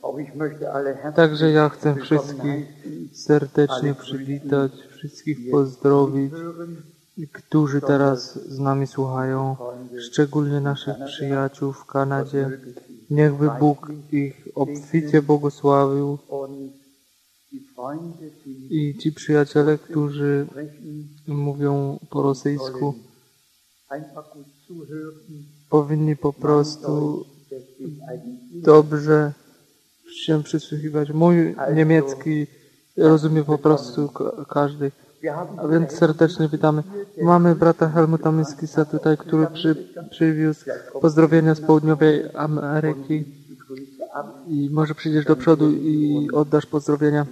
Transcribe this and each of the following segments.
Także ja chcę wszystkich serdecznie przywitać, wszystkich pozdrowić, którzy teraz z nami słuchają, szczególnie naszych przyjaciół w Kanadzie. Niechby Bóg ich obficie błogosławił i ci przyjaciele, którzy mówią po rosyjsku, powinni po prostu dobrze się przysłuchiwać. Mój niemiecki rozumie po prostu każdy. A więc serdecznie witamy. Mamy brata Helmuta Miskisa tutaj, który przywiózł pozdrowienia z południowej Ameryki. I może przyjdziesz do przodu i oddasz pozdrowienia.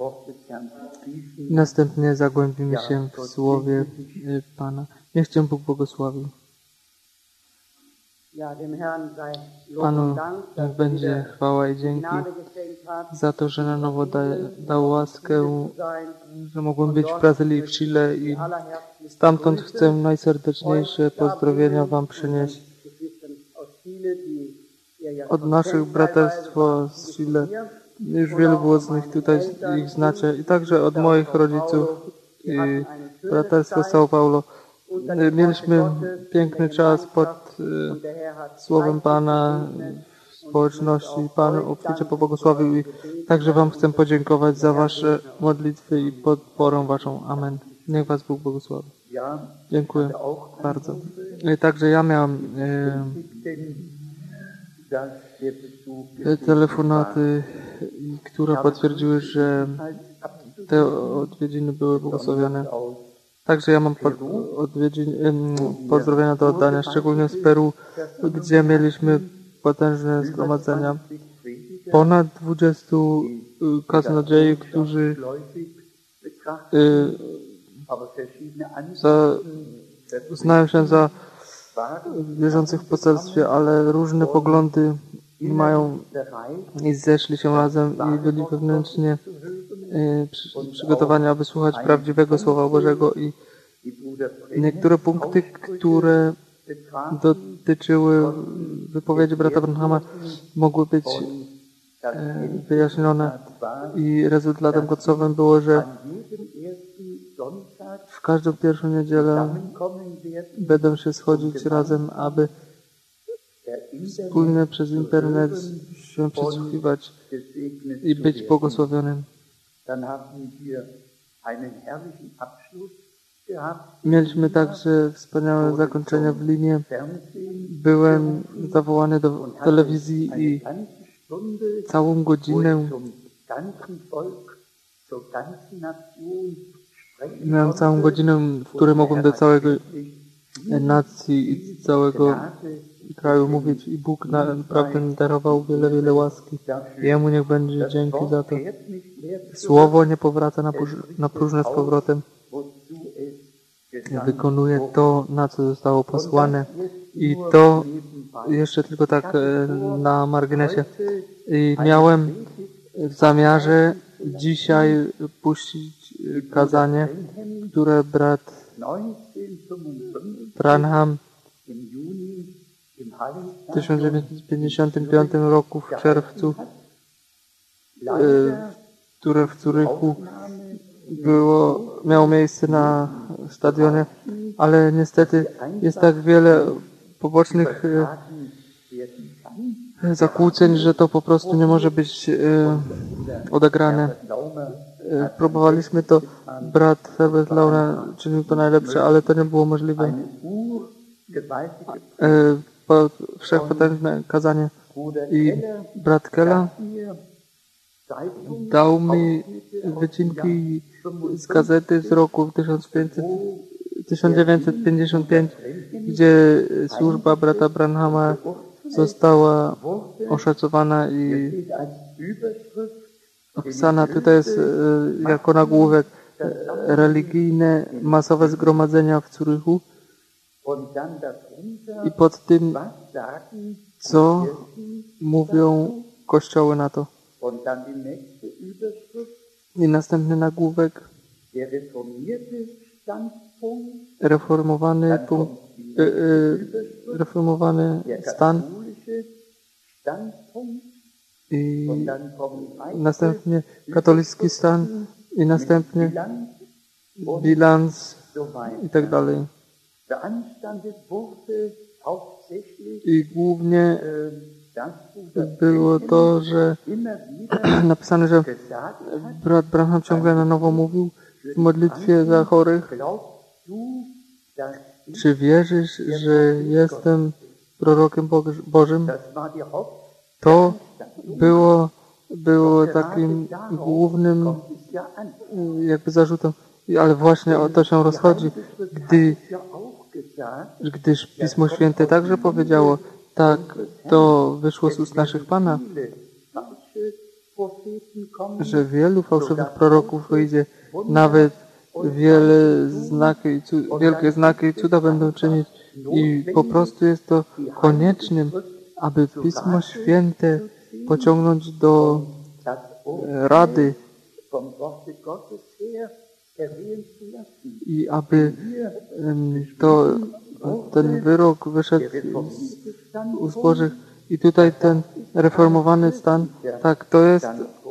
Następnie zagłębimy się w słowie Pana. Niech Cię Bóg błogosławi. Panu niech będzie chwała i dzięki za to, że na nowo dał łaskę, że mogłem być w Brazylii, w Chile i stamtąd chcę najserdeczniejsze pozdrowienia Wam przynieść. Od naszych braterstwa z Chile, już wielu było z nich tutaj, ich znacie, i także od moich rodziców i braterstwa z São Paulo. Mieliśmy piękny czas pod słowem Pana w społeczności. Pan obficie pobłogosławił i także Wam chcę podziękować za Wasze modlitwy i podporę Waszą. Amen. Niech Was Bóg błogosławi. Dziękuję bardzo. I także ja miałem telefonaty, które potwierdziły, że te odwiedziny były błogosławione. Także ja mam pozdrowienia do oddania, szczególnie z Peru, gdzie mieliśmy potężne zgromadzenia. Ponad 20 kaznodziei, którzy uznają się za wierzących w poselstwie, ale różne poglądy mają i zeszli się razem i byli wewnętrznie przygotowani, aby słuchać prawdziwego Słowa Bożego i niektóre punkty, które dotyczyły wypowiedzi brata Branhama, mogły być wyjaśnione i rezultatem końcowym było, że w każdą pierwszą niedzielę będą się schodzić razem, aby wspólnie przez internet się przysłuchiwać i być błogosławionym. Mieliśmy także wspaniałe zakończenie w Limie. Byłem zawołany do telewizji i całą godzinę miałem całą godzinę, w której mogłem do całego nacji i całego kraju mówić i Bóg naprawdę darował wiele, wiele łaski. Jemu niech będzie dzięki za to. Słowo nie powraca na próżne z powrotem. Wykonuje to, na co zostało posłane. I to jeszcze tylko tak na marginesie. I miałem w zamiarze dzisiaj puścić kazanie, które brat Branham w 1955 roku w czerwcu, które w Zurychu miało miejsce na stadionie, ale niestety jest tak wiele pobocznych zakłóceń, że to po prostu nie może być odegrane. Próbowaliśmy to, brat Herbert Laura czynił to najlepsze, ale to nie było możliwe. Wszechpotężne kazanie i brat Kella dał mi wycinki z gazety z roku 1955, gdzie służba brata Branhama została oszacowana i opisana. Tutaj jest jako nagłówek religijne masowe zgromadzenia w Zurychu i pod tym, co mówią kościoły na to. I następny nagłówek reformowany stan i następnie katolicki stan i następnie bilans i tak dalej. I głównie było to, że napisane, że brat Branham ciągle na nowo mówił w modlitwie za chorych: czy wierzysz, że jestem prorokiem Bożym? To było takim głównym jakby zarzutem. Ale właśnie o to się rozchodzi, gdyż Pismo Święte także powiedziało, tak, to wyszło z ust naszych Pana, że wielu fałszywych proroków wyjdzie, nawet wielkie znaki i cuda będą czynić i po prostu jest to koniecznym, aby Pismo Święte pociągnąć do rady i aby ten wyrok wyszedł z ust Bożych. I tutaj ten reformowany stan, tak, to jest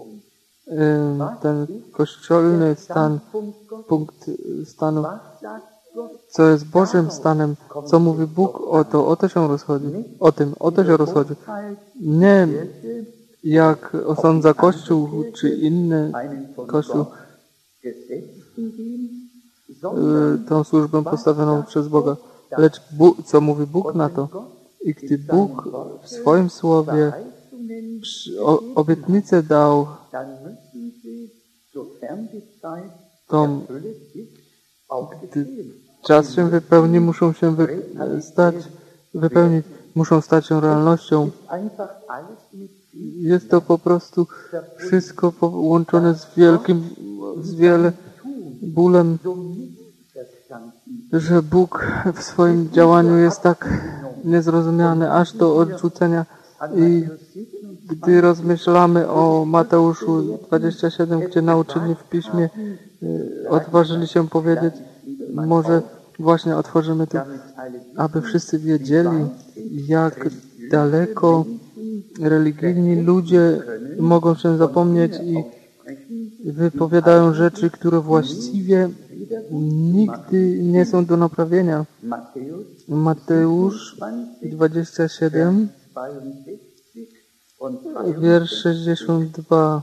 ten kościelny stan, punkt stanu, co jest Bożym stanem, co mówi Bóg, o to się rozchodzi. O to się rozchodzi. Nie jak osądza Kościół, czy inny Kościół, tą służbę postawioną przez Boga, lecz co mówi Bóg na to. I gdy Bóg w swoim słowie obietnicę dał, to gdy czas się wypełni, muszą się wypełnić, muszą stać się realnością. Jest to po prostu wszystko połączone z wiele bólem, że Bóg w swoim działaniu jest tak niezrozumiany, aż do odrzucenia. I gdy rozmyślamy o Mateuszu 27, gdzie nauczyli w Piśmie odważyli się powiedzieć, może właśnie otworzymy to, aby wszyscy wiedzieli, jak daleko religijni ludzie mogą się zapomnieć i wypowiadają rzeczy, które właściwie nigdy nie są do naprawienia. Mateusz 27, wiersz 62.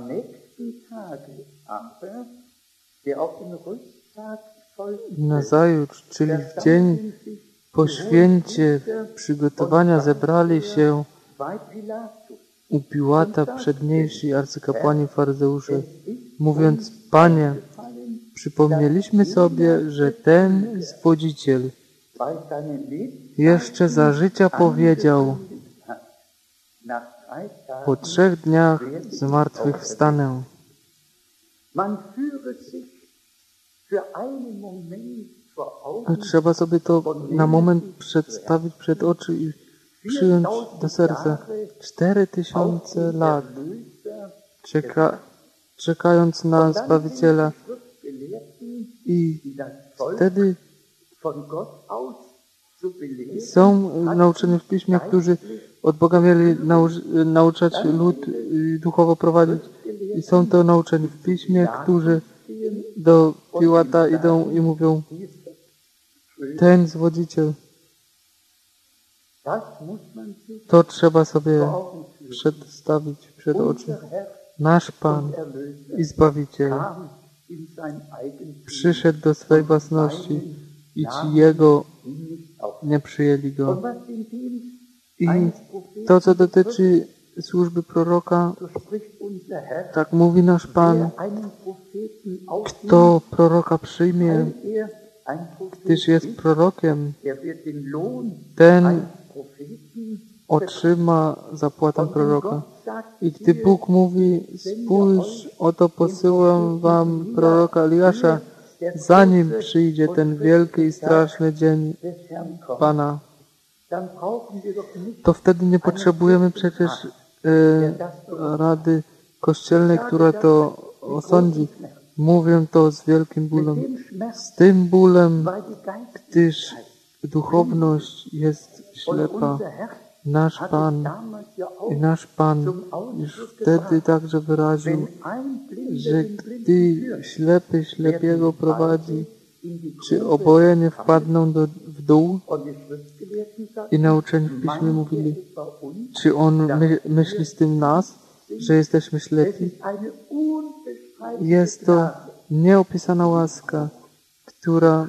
Nazajutrz, czyli w dzień po święcie przygotowania, zebrali się u Piłata przedniejsi arcykapłani faryzeusze, mówiąc: Panie, przypomnieliśmy sobie, że ten zwodziciel jeszcze za życia powiedział: po 3 dniach zmartwychwstanę. Trzeba sobie to na moment przedstawić przed oczy i przyjąć do serca. 4000 lat czekając na Zbawiciela. I wtedy są nauczeni w Piśmie, którzy od Boga mieli nauczać lud i duchowo prowadzić. I są to nauczeni w Piśmie, którzy do Piłata idą i mówią: ten zwodziciel. To trzeba sobie przedstawić przed oczy. Nasz Pan i Zbawiciel przyszedł do swej własności i ci Jego nie przyjęli Go. I to, co dotyczy służby proroka, tak mówi nasz Pan: kto proroka przyjmie, gdyż jest prorokiem, ten otrzyma zapłatę proroka. I gdy Bóg mówi: spójrz, oto posyłam wam proroka Eliasza, zanim przyjdzie ten wielki i straszny dzień Pana, to wtedy nie potrzebujemy przecież Rady Kościelnej, która to osądzi. Mówię to z wielkim bólem. Z tym bólem, gdyż duchowność jest ślepa. nasz Pan już wtedy także wyraził, że gdy ślepy ślepiego prowadzi, czy oboje nie wpadną w dół? I nauczeni w Piśmie mówili, czy on myśli z tym nas, że jesteśmy ślepi? Jest to nieopisana łaska, która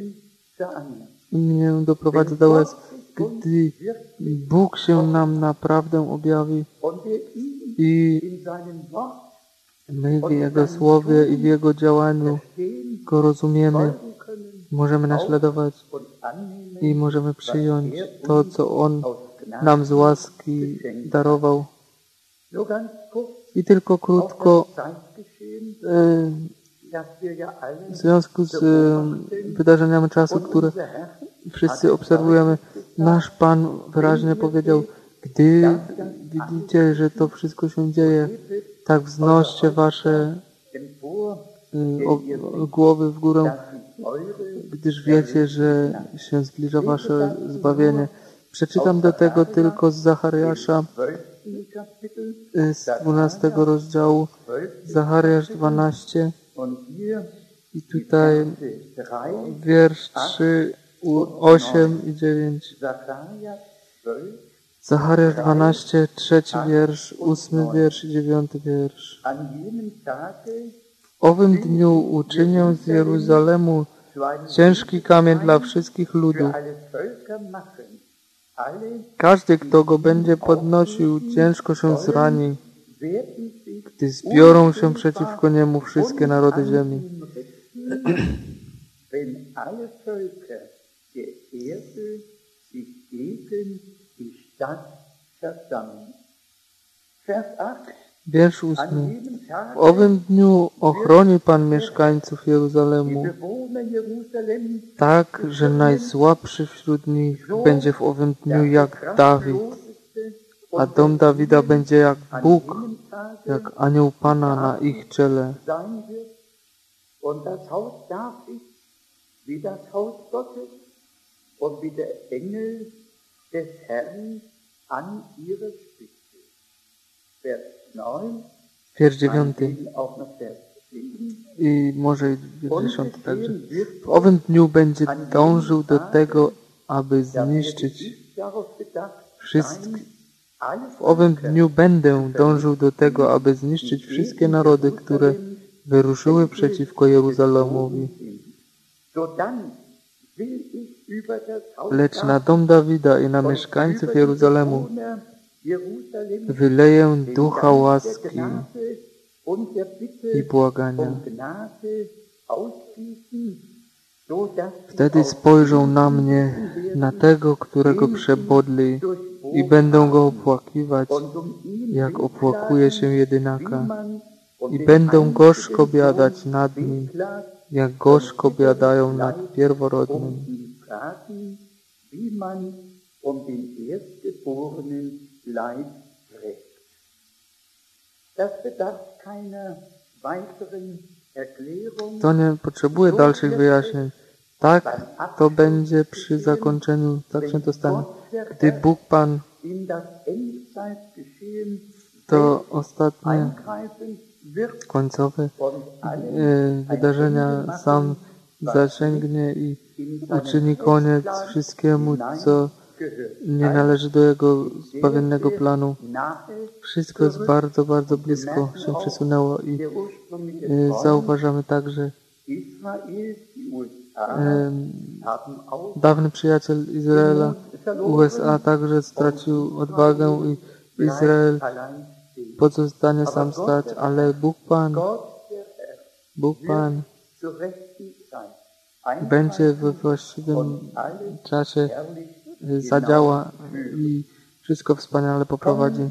mnie doprowadza do łez, gdy Bóg się nam naprawdę objawi i my w Jego Słowie i w Jego działaniu Go rozumiemy, możemy naśladować i możemy przyjąć to, co On nam z łaski darował. I tylko krótko, w związku z wydarzeniami czasu, które wszyscy obserwujemy, nasz Pan wyraźnie powiedział, gdy widzicie, że to wszystko się dzieje, tak wznoście wasze głowy w górę, gdyż wiecie, że się zbliża wasze zbawienie. Przeczytam do tego tylko z Zachariasza, z 12 rozdziału, Zachariasz 12 i tutaj wiersz 3, 8 i 9. Zachariasz 12, 3 wiersz, 8 wiersz i 9 wiersz. W owym dniu uczynię z Jeruzalemu ciężki kamień dla wszystkich ludów. Każdy, kto go będzie podnosił, ciężko się zrani, gdy zbiorą się przeciwko niemu wszystkie narody ziemi. Wiersz 8. W owym dniu ochroni Pan mieszkańców Jeruzalemu, tak, że najsłabszy wśród nich będzie w owym dniu jak Dawid, a dom Dawida będzie jak Bóg, jak anioł Pana na ich czele. Wiersz 9 i może wiersz 10 także. W owym dniu będzie dążył do tego, aby zniszczyć w owym dniu będę dążył do tego, aby zniszczyć wszystkie narody, które wyruszyły przeciwko Jeruzalemowi. Lecz na dom Dawida i na mieszkańców Jeruzalemu wyleję ducha łaski i błagania. Wtedy spojrzą na mnie, na tego, którego przebodli i będą go opłakiwać, jak opłakuje się jedynaka. I będą gorzko biadać nad nim, jak gorzko biadają nad pierworodnym. To nie potrzebuje dalszych wyjaśnień. Tak to będzie przy zakończeniu, tak się to stanie. Gdy Bóg Pan to ostatnie, końcowe wydarzenia sam zasięgnie i uczyni koniec wszystkiemu, co nie należy do Jego zbawiennego planu. Wszystko jest bardzo, bardzo blisko się przesunęło i zauważamy także dawny przyjaciel Izraela, USA także stracił odwagę i Izrael pozostanie sam stać, ale Bóg Pan będzie we właściwym czasie zadziała i wszystko wspaniale poprowadzi.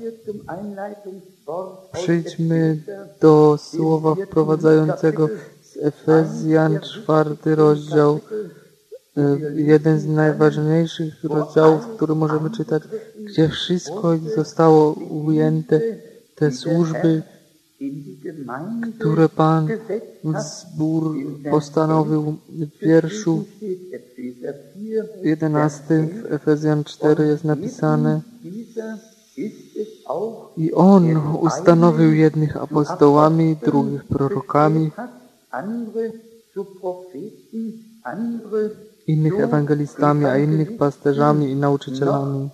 Przejdźmy do słowa wprowadzającego z Efezjan 4 rozdział. Jeden z najważniejszych rozdziałów, który możemy czytać, gdzie wszystko zostało ujęte, te służby które Pan w zbór postanowił w wierszu 11 w Efezjan 4 jest napisane: i On ustanowił jednych apostołami, drugich prorokami, innych ewangelistami, a innych pasterzami i nauczycielami.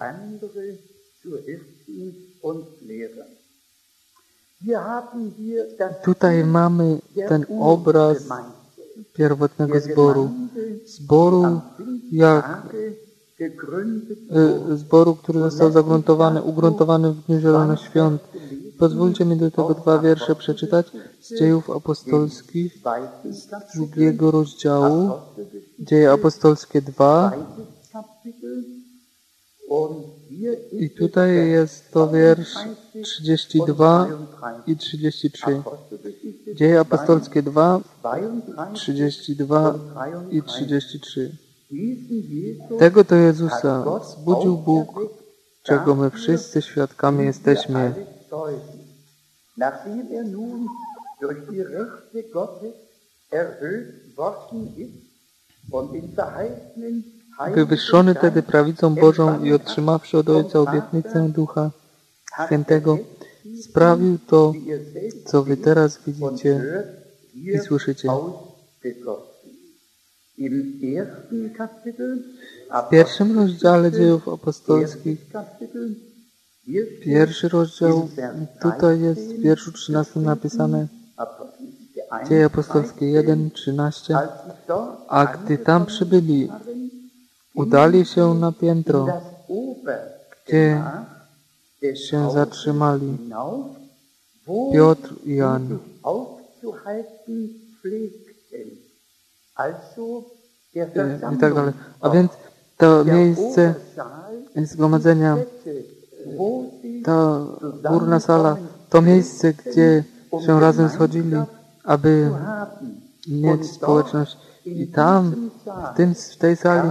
Tutaj mamy ten obraz pierwotnego zboru, który został ugruntowany w Dniu Zielonoświąt. Pozwólcie mi do tego 2 wiersze przeczytać z Dziejów Apostolskich, z 2 rozdziału, Dzieje Apostolskie 2. I tutaj jest to wiersz 32 i 33. Dzieje Apostolskie 2, 32 i 33. Tego to Jezusa wzbudził Bóg, czego my wszyscy świadkami jesteśmy. Wywyższony tedy prawicą Bożą i otrzymawszy od Ojca obietnicę Ducha Świętego, sprawił to, co wy teraz widzicie i słyszycie. W 1 rozdziale Dziejów Apostolskich, 1 rozdział, tutaj jest w wierszu 13 napisane, Dzieje Apostolskie 1, 13, a gdy tam przybyli, udali się na piętro, gdzie się zatrzymali Piotr i Jan. I tak dalej. A więc to miejsce zgromadzenia, ta górna sala, to miejsce, gdzie się razem schodzili, aby mieć społeczność. I tam, w tej sali,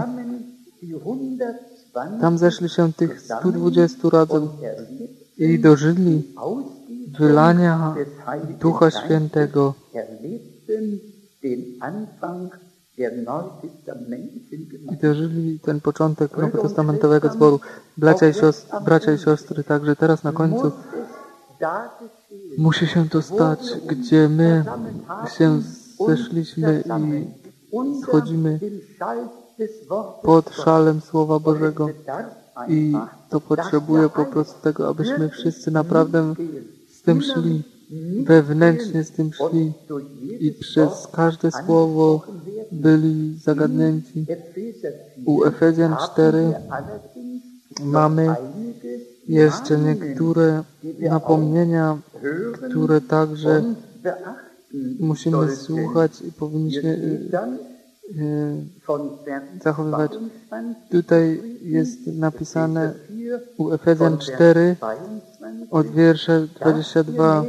tam zeszli się tych 120 razem i dożyli wylania Ducha Świętego. I dożyli ten początek nowotestamentowego zboru. Bracia i siostry, także teraz na końcu musi się to stać, gdzie my się zeszliśmy i schodzimy pod szalem Słowa Bożego. I to potrzebuje po prostu tego, abyśmy wszyscy naprawdę z tym szli, wewnętrznie z tym szli i przez każde słowo byli zagadnięci. U Efezjan 4 mamy jeszcze niektóre napomnienia, które także musimy słuchać i powinniśmy zachowywać. Tutaj jest napisane u Efezjan 4 od wiersza 22.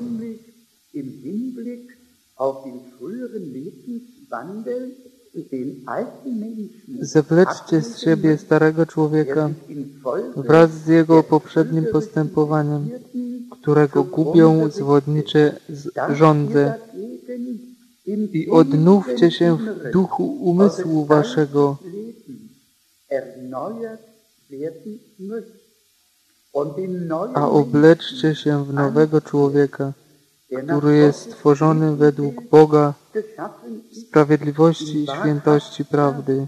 Zawleczcie z siebie starego człowieka wraz z jego poprzednim postępowaniem, którego gubią zwodnicze żądze, i odnówcie się w duchu umysłu waszego, a obleczcie się w nowego człowieka, który jest stworzony według Boga w sprawiedliwości i świętości prawdy.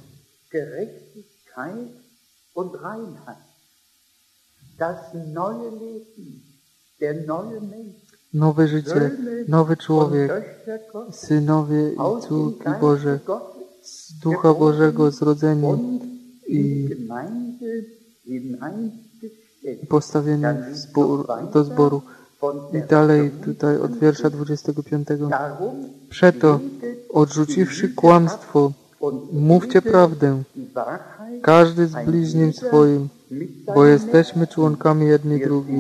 Nowe życie, nowy człowiek, synowie i córki Boże, z Ducha Bożego zrodzeni i postawieni do zboru. I dalej tutaj od wiersza 25. Przeto, odrzuciwszy kłamstwo, mówcie prawdę, każdy z bliźnim swoim, bo jesteśmy członkami jedni drugich.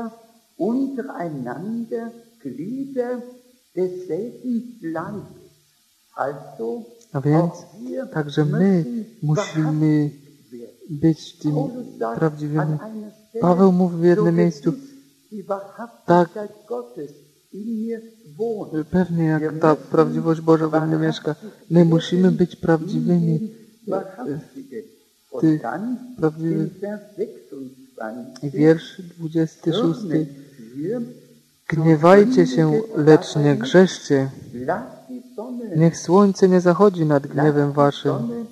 A więc także my musimy być tym prawdziwymi. Paweł mówi w jednym miejscu, tak Pewnie jak ta prawdziwość Boża we mnie mieszka. My musimy być prawdziwymi. Ty prawdziwy. Wiersz 26. Gniewajcie się, lecz nie grzeszcie. Niech słońce nie zachodzi nad gniewem waszym.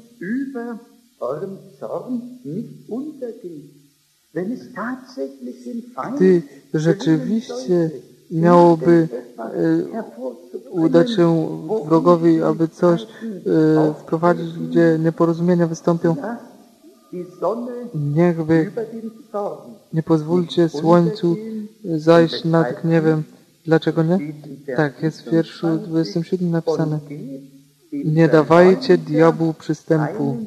Gdy rzeczywiście miałoby udać się wrogowi, aby coś wprowadzić, gdzie nieporozumienia wystąpią, niechby nie pozwólcie słońcu zajść nad gniewem. Dlaczego nie? Tak, jest w wierszu 27 napisane. Nie dawajcie diabłu przystępu.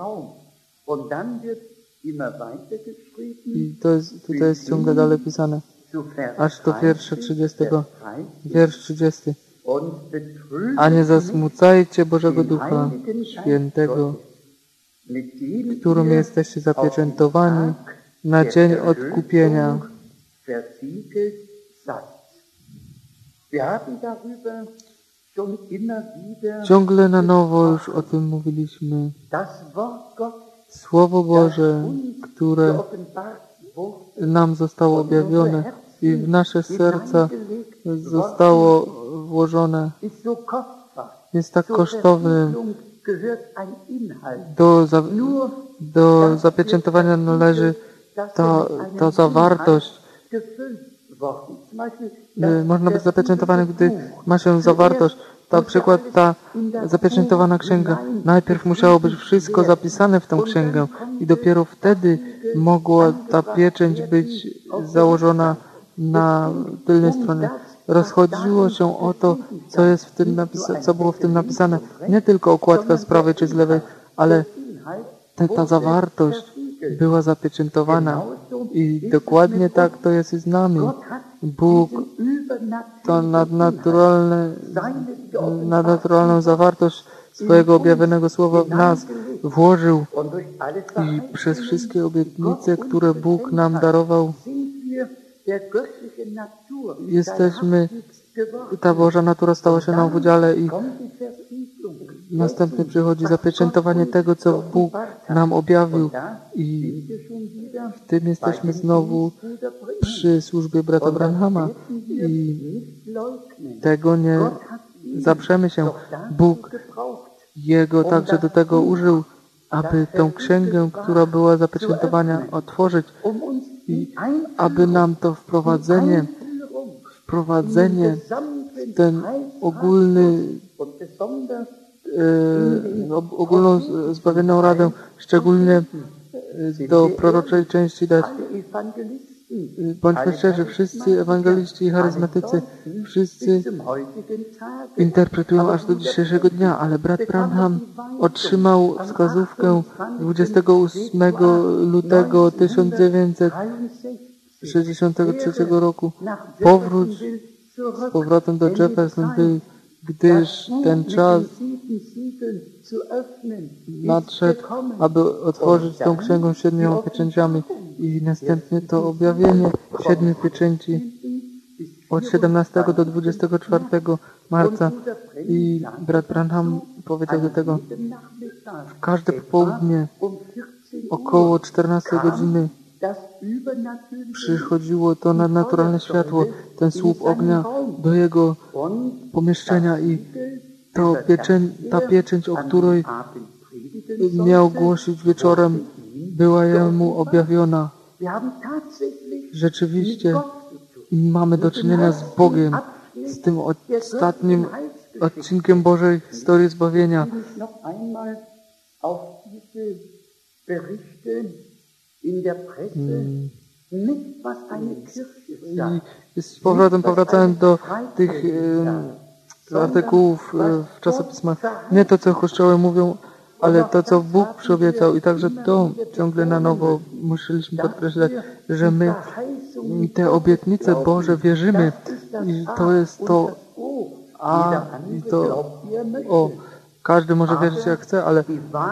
I tutaj jest ciągle dalej pisane. Aż do wiersza 30. Wiersz 30. A nie zasmucajcie Bożego Ducha Świętego, którym jesteście zapieczętowani na dzień odkupienia. Ciągle na nowo już o tym mówiliśmy. Słowo Boże, które nam zostało objawione i w nasze serca zostało włożone, jest tak kosztownym. Do zapieczętowania należy ta zawartość. Można być zapieczętowany, gdy ma się zawartość. Na przykład ta zapieczętowana księga. Najpierw musiało być wszystko zapisane w tę księgę i dopiero wtedy mogła ta pieczęć być założona na tylnej stronie. Rozchodziło się o to, co było w tym napisane. Nie tylko okładka z prawej czy z lewej, ale ta zawartość była zapieczętowana. I dokładnie tak to jest i z nami. Bóg to nadnaturalną zawartość swojego objawionego słowa w nas włożył i przez wszystkie obietnice, które Bóg nam darował, ta Boża natura stała się nam w udziale i następnie przychodzi zapieczętowanie tego, co Bóg nam objawił i w tym jesteśmy znowu przy służbie brata Branhama i tego nie zaprzemy się. Bóg Jego także do tego użył, aby tę księgę, która była zapieczętowana, otworzyć i aby nam to wprowadzenie w ten ogólną zbawioną radę, szczególnie do proroczej części dać. Bądźmy szczerzy, wszyscy ewangeliści i charyzmatycy, wszyscy interpretują aż do dzisiejszego dnia, ale brat Branham otrzymał wskazówkę 28 lutego 1963 roku. Powróć z powrotem do Jeffersonville, gdyż ten czas nadszedł, aby otworzyć tą księgą 7 pieczęciami i następnie to objawienie 7 pieczęci od 17 do 24 marca i brat Branham powiedział do tego w każde popołudnie około 14 godziny przychodziło to nadnaturalne światło, ten słup ognia do jego pomieszczenia i ta pieczęć, o której miał głosić wieczorem, była jemu objawiona. Rzeczywiście mamy do czynienia z Bogiem, z tym ostatnim odcinkiem Bożej historii zbawienia. I z powrotem powracałem do tych artykułów w czasopismach. Nie to, co kościoły mówią, ale to, co Bóg przyobiecał. I także to ciągle na nowo musieliśmy podkreślać, że my te obietnice Boże wierzymy. I to jest to A i to O. Każdy może wierzyć jak chce, ale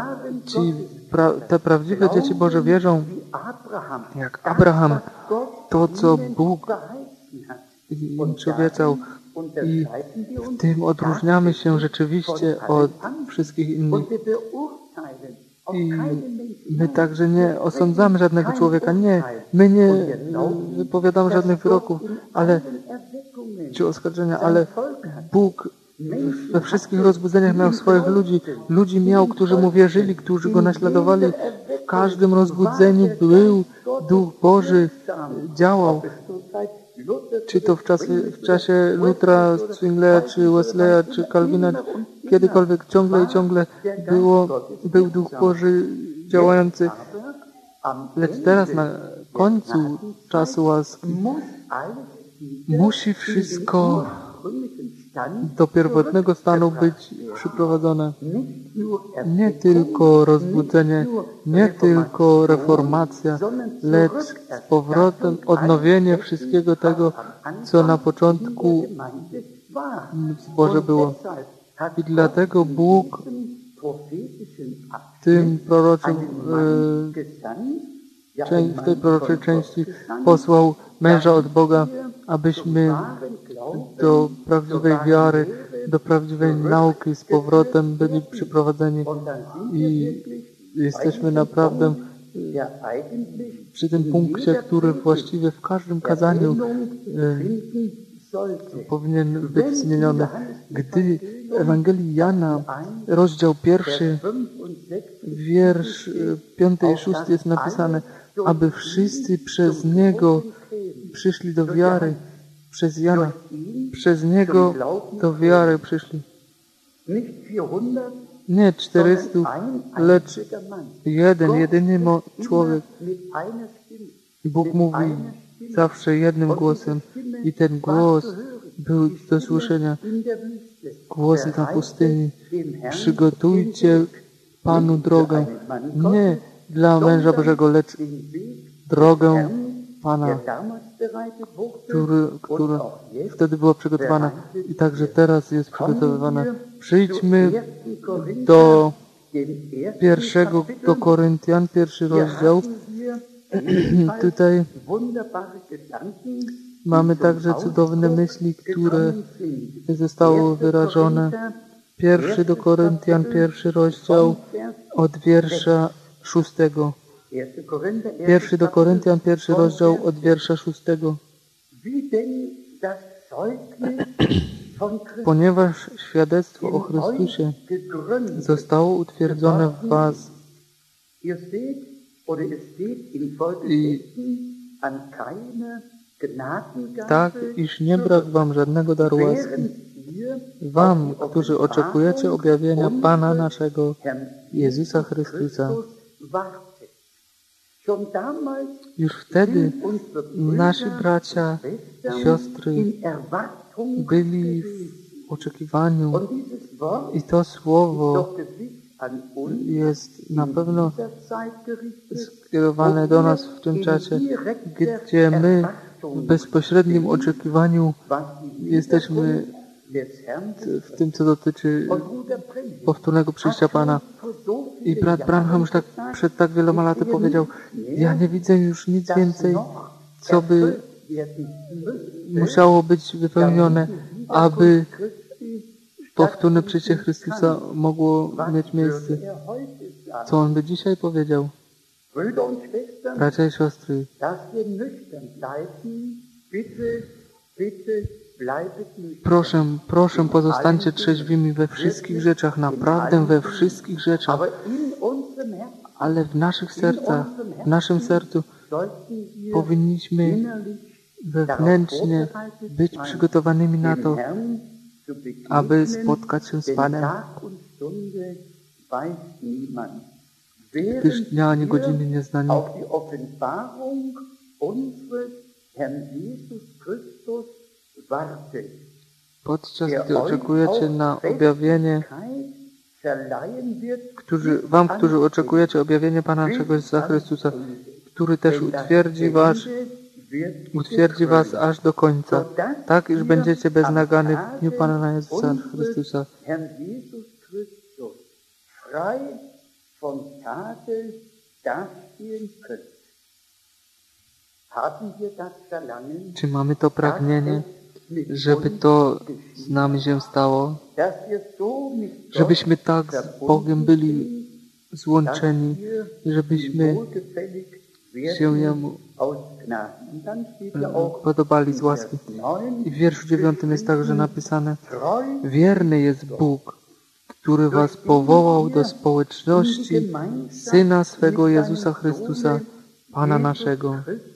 te prawdziwe dzieci Boże wierzą jak Abraham. To, co Bóg i im przyobiecał. I w tym odróżniamy się rzeczywiście od wszystkich innych. I my także nie osądzamy żadnego człowieka. Nie, my nie wypowiadamy żadnych wyroków, czy oskarżenia, ale Bóg we wszystkich rozbudzeniach miał swoich ludzi. Ludzi miał, którzy Mu wierzyli, którzy Go naśladowali. W każdym rozbudzeniu był Duch Boży, działał. Czy to w czasie Lutra, Zwinglea, czy Wesleya, czy Calvina, kiedykolwiek, ciągle i ciągle był Duch Boży działający. Lecz teraz na końcu czasu łaski musi wszystko do pierwotnego stanu być przyprowadzone. Nie tylko rozbudzenie, nie tylko reformacja, lecz z powrotem odnowienie wszystkiego tego, co na początku w zborze było. I dlatego Bóg tym proroczym, w tej proroczej części posłał męża od Boga, abyśmy do prawdziwej wiary, do prawdziwej nauki z powrotem byli przyprowadzeni. I jesteśmy naprawdę przy tym punkcie, który właściwie w każdym kazaniu powinien być zmieniony. Gdy Ewangelii Jana, rozdział 1, wiersz 5 i 6 jest napisane, aby wszyscy przez Niego przyszli do wiary, przez Jana, przez Niego do wiary przyszli. Nie 400, lecz jedyny człowiek. Bóg mówi zawsze jednym głosem i ten głos był do słyszenia. Głos na pustyni. Przygotujcie Panu drogę. Nie dla męża Bożego, lecz drogę Pana, która wtedy była przygotowana i także teraz jest przygotowywana. Przyjdźmy do Koryntian, 1 rozdział. Tutaj mamy także cudowne myśli, które zostały wyrażone. 1 do Koryntian, 1 rozdział od wiersza 6. 1 do Koryntian, 1 rozdział od wiersza 6. Ponieważ świadectwo o Chrystusie zostało utwierdzone w was i tak, iż nie brak wam żadnego daru łaski. Wam, którzy oczekujecie objawienia Pana naszego Jezusa Chrystusa. Już wtedy nasi bracia i siostry byli w oczekiwaniu i to słowo jest na pewno skierowane do nas w tym czasie, gdzie my w bezpośrednim oczekiwaniu jesteśmy w tym, co dotyczy powtórnego przyjścia Pana. I brat Branham już tak przed tak wieloma laty powiedział, ja nie widzę już nic więcej, co by musiało być wypełnione, aby powtórne przyjście Chrystusa mogło mieć miejsce. Co On by dzisiaj powiedział? Bracia i siostry, proszę, pozostańcie trzeźwimi we wszystkich rzeczach, naprawdę we wszystkich rzeczach, ale w naszych sercach, w naszym sercu powinniśmy wewnętrznie być przygotowanymi na to, aby spotkać się z Panem, gdyż dnia ani godziny nie zna nikt. Podczas gdy oczekujecie na objawienie, którzy oczekujecie objawienia Pana naszego Jezusa Chrystusa, który też utwierdzi was aż do końca, tak iż będziecie bez nagany w dniu Pana Jezusa Chrystusa. Czy mamy to pragnienie, żeby to z nami się stało, żebyśmy tak z Bogiem byli złączeni, żebyśmy się Jemu podobali z łaski. I w wierszu 9 jest także napisane: wierny jest Bóg, który was powołał do społeczności Syna swego Jezusa Chrystusa, Pana naszego.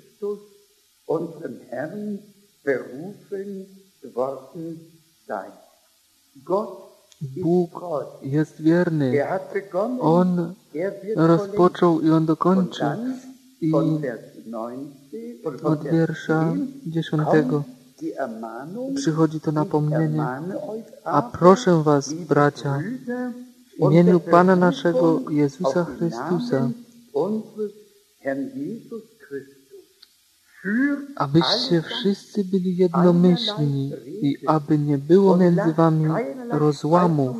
Bóg jest wierny. On rozpoczął i On dokończy. I od wiersza 10 przychodzi to napomnienie: a proszę was, bracia, w imieniu Pana naszego Jezusa Chrystusa, abyście wszyscy byli jednomyślni i aby nie było między wami rozłamów,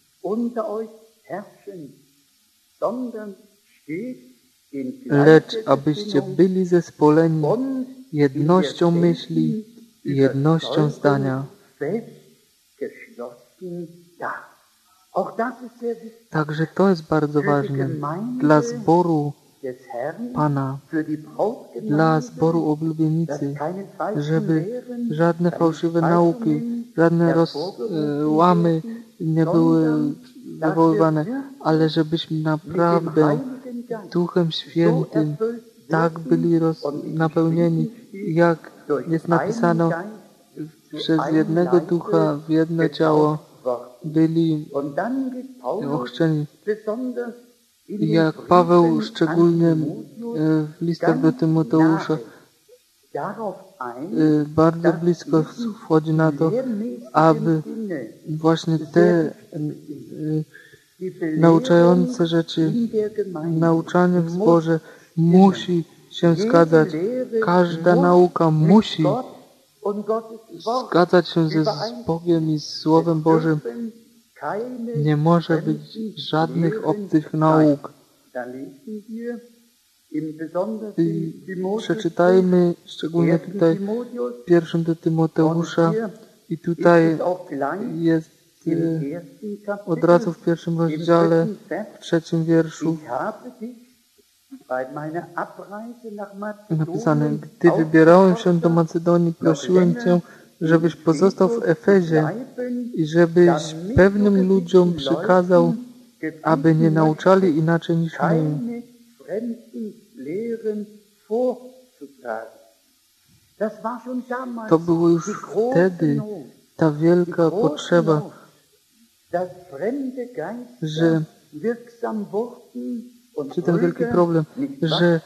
lecz abyście byli zespoleni jednością myśli i jednością zdania. Także to jest bardzo ważne dla zboru Pana, dla zboru oblubienicy, żeby żadne fałszywe nauki, żadne rozłamy nie były wywoływane, ale żebyśmy naprawdę Duchem Świętym tak byli napełnieni, jak jest napisano, przez jednego Ducha w jedno ciało byli ochrzczeni. Jak Paweł szczególnie w listach do Tymoteusza bardzo blisko wchodzi na to, aby właśnie te nauczające rzeczy, nauczanie w zborze musi się zgadzać. Każda nauka musi zgadzać się z Bogiem i z Słowem Bożym. Nie może być żadnych obcych nauk. I przeczytajmy szczególnie tutaj pierwszą do Tymoteusza i tutaj jest od razu w pierwszym rozdziale, w 3 wierszu napisane: gdy wybierałem się do Macedonii, prosiłem Cię, żebyś pozostał w Efezie i żebyś pewnym ludziom przykazał, aby nie nauczali inaczej niż my. To było już wtedy ta wielka potrzeba, że czy ten wielki problem, że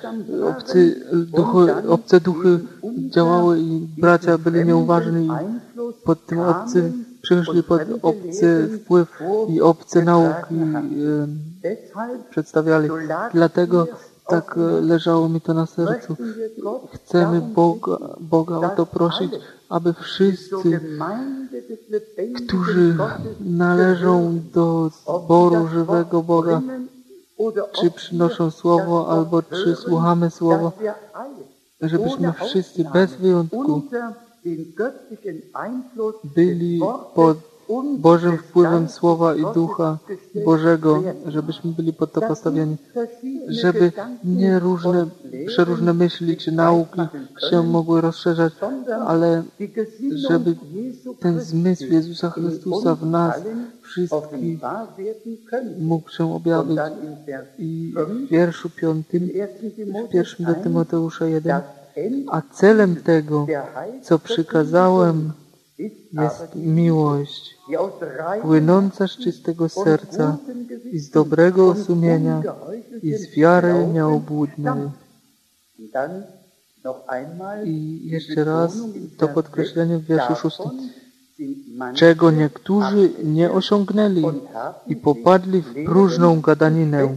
obce duchy działały i bracia byli nieuważni i pod tym przyszli pod obcy wpływ i obce nauki przedstawiali. Dlatego tak leżało mi to na sercu. Chcemy Boga o to prosić, aby wszyscy, którzy należą do zboru żywego Boga, czy przynoszą Słowo, albo czy słuchamy Słowa, żebyśmy wszyscy bez wyjątku byli pod Bożym wpływem Słowa i Ducha Bożego, żebyśmy byli pod to postawieni, żeby nie przeróżne myśli czy nauki się mogły rozszerzać, ale żeby ten zmysł Jezusa Chrystusa w nas wszystkich mógł się objawić. I w wierszu 5, w pierwszym do Tymoteusza 1, a celem tego, co przykazałem, jest miłość, płynąca z czystego serca i z dobrego sumienia i z wiary nieobłudnej. I jeszcze raz to podkreślenie w wierszu 6. Czego niektórzy nie osiągnęli i popadli w próżną gadaninę.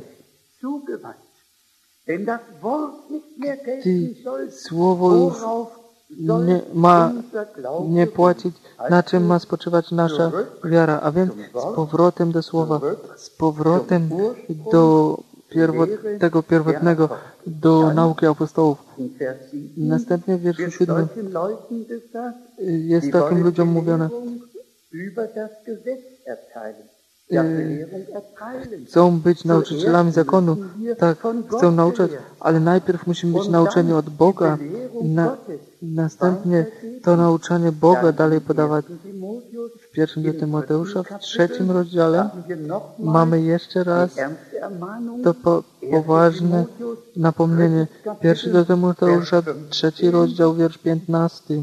Gdy Słowo już ma nie płacić, na czym ma spoczywać nasza wiara, a więc z powrotem do Słowa, z powrotem do tego pierwotnego do nauki apostołów. Następnie w wierszu 7 jest takim ludziom mówione, chcą być nauczycielami zakonu, tak, chcą nauczać, ale najpierw musimy być nauczeni od Boga, następnie to nauczanie Boga dalej podawać. W 1 do Tymoteusza, w 3 rozdziale mamy jeszcze raz to poważne napomnienie. 1 do Tymoteusza, 3 rozdział, wiersz 15.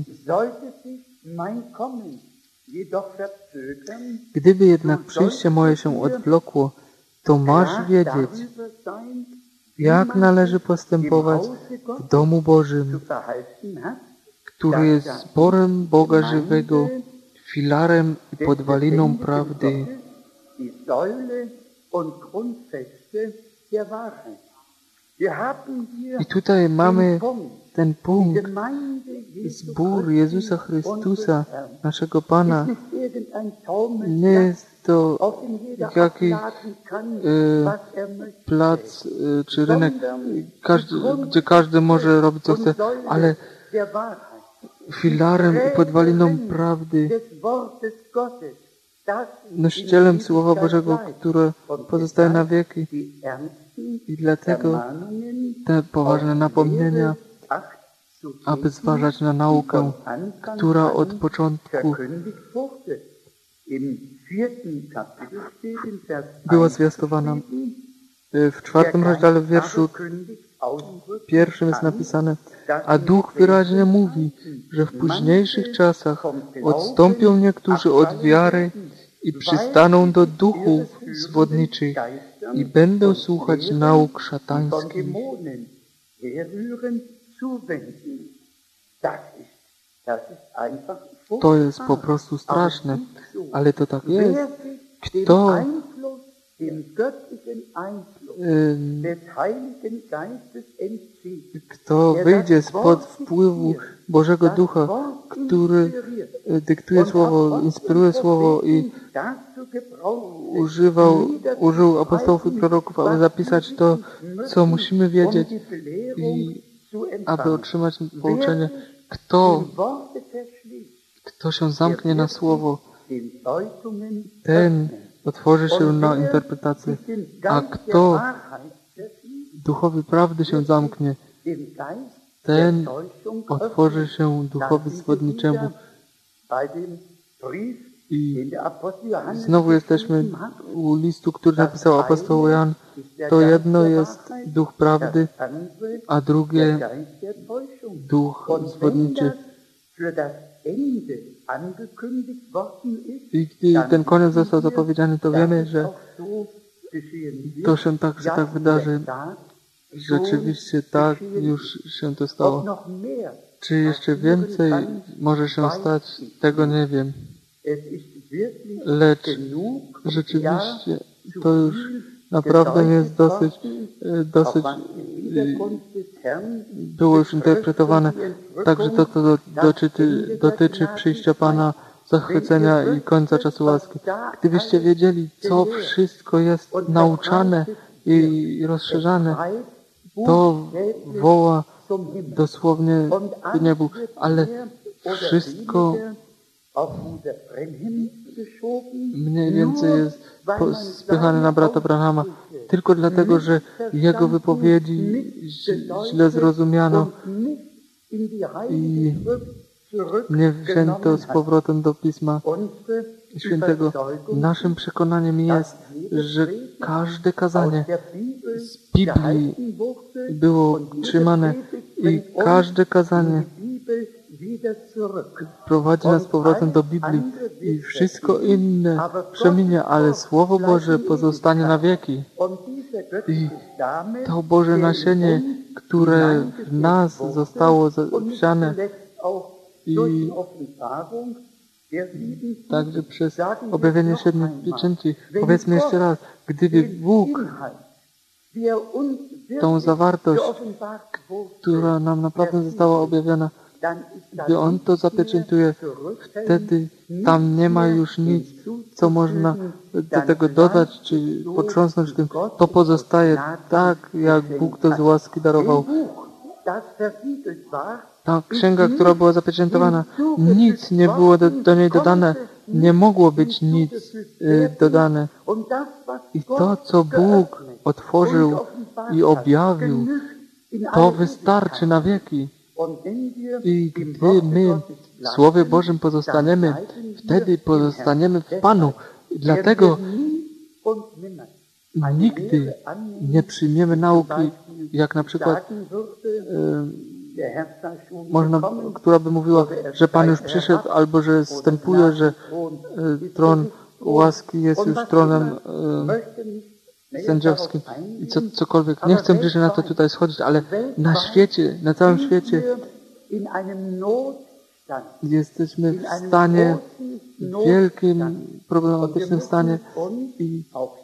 Gdyby jednak przyjście moje się odwlokło, to masz wiedzieć, jak należy postępować w domu Bożym, który jest zborem Boga żywego, filarem i podwaliną prawdy. I tutaj mamy ten punkt, zbór Jezusa Chrystusa, naszego Pana. Nie jest to jakiś plac czy rynek, gdzie każdy może robić co chce, ale filarem i podwaliną prawdy, nosicielem Słowa Bożego, które pozostaje na wieki. I dlatego te poważne napomnienia, aby zważać na naukę, która od początku była zwiastowana. W 4 rozdziale w wierszu 1 jest napisane, a Duch wyraźnie mówi, że w późniejszych czasach odstąpią niektórzy od wiary i przystaną do duchów zwodniczych i będą słuchać nauk szatańskich. To jest po prostu straszne, ale to tak jest. Kto wyjdzie spod wpływu Bożego Ducha, który dyktuje Słowo, inspiruje Słowo i użył apostołów i proroków, aby zapisać to, co musimy wiedzieć i aby otrzymać pouczenie, kto się zamknie na Słowo, ten otworzy się na interpretację, a kto duchowi prawdy się zamknie, ten otworzy się duchowi zwodniczemu. I znowu jesteśmy u listu, który napisał apostoł Jan. To jedno jest duch prawdy, a drugie duch zwodniczy. I gdy ten koniec został zapowiedziany, to wiemy, że to się także tak wydarzy. Rzeczywiście tak już się to stało. Czy jeszcze więcej może się stać? Tego nie wiem. Lecz rzeczywiście to już naprawdę jest dosyć było już interpretowane. Także to dotyczy przyjścia Pana, zachwycenia i końca czasu łaski. Gdybyście wiedzieli, co wszystko jest nauczane i rozszerzane, to woła dosłownie ku niebu, ale wszystko mniej więcej jest spychane na brata Branhama tylko dlatego, że jego wypowiedzi źle zrozumiano i nie wzięto z powrotem do Pisma Świętego. Naszym przekonaniem jest, że każde kazanie z Biblii było trzymane i każde kazanie prowadzi nas z powrotem do Biblii i wszystko inne przeminie, ale Słowo Boże pozostanie na wieki. I to Boże nasienie, które w nas zostało wsiane i także przez objawienie 7 pieczęci. Powiedzmy jeszcze raz, gdyby Bóg tą zawartość, która nam naprawdę została objawiona, gdy On to zapieczętuje, wtedy tam nie ma już nic, co można do tego dodać, czy potrząsnąć tym, to pozostaje tak, jak Bóg to z łaski darował. Ta księga, która była zapieczętowana, nic nie było do niej dodane, nie mogło być nic dodane. I to, co Bóg otworzył i objawił, to wystarczy na wieki. I gdy my w Słowie Bożym pozostaniemy, wtedy pozostaniemy w Panu. I dlatego nigdy nie przyjmiemy nauki, jak na przykład która by mówiła, że Pan już przyszedł, albo że zstępuje, że tron łaski jest już tronem sędziowskim i cokolwiek. Nie chcę bliżej na to tutaj schodzić, ale na świecie, na całym świecie jesteśmy w stanie, w wielkim, problematycznym stanie i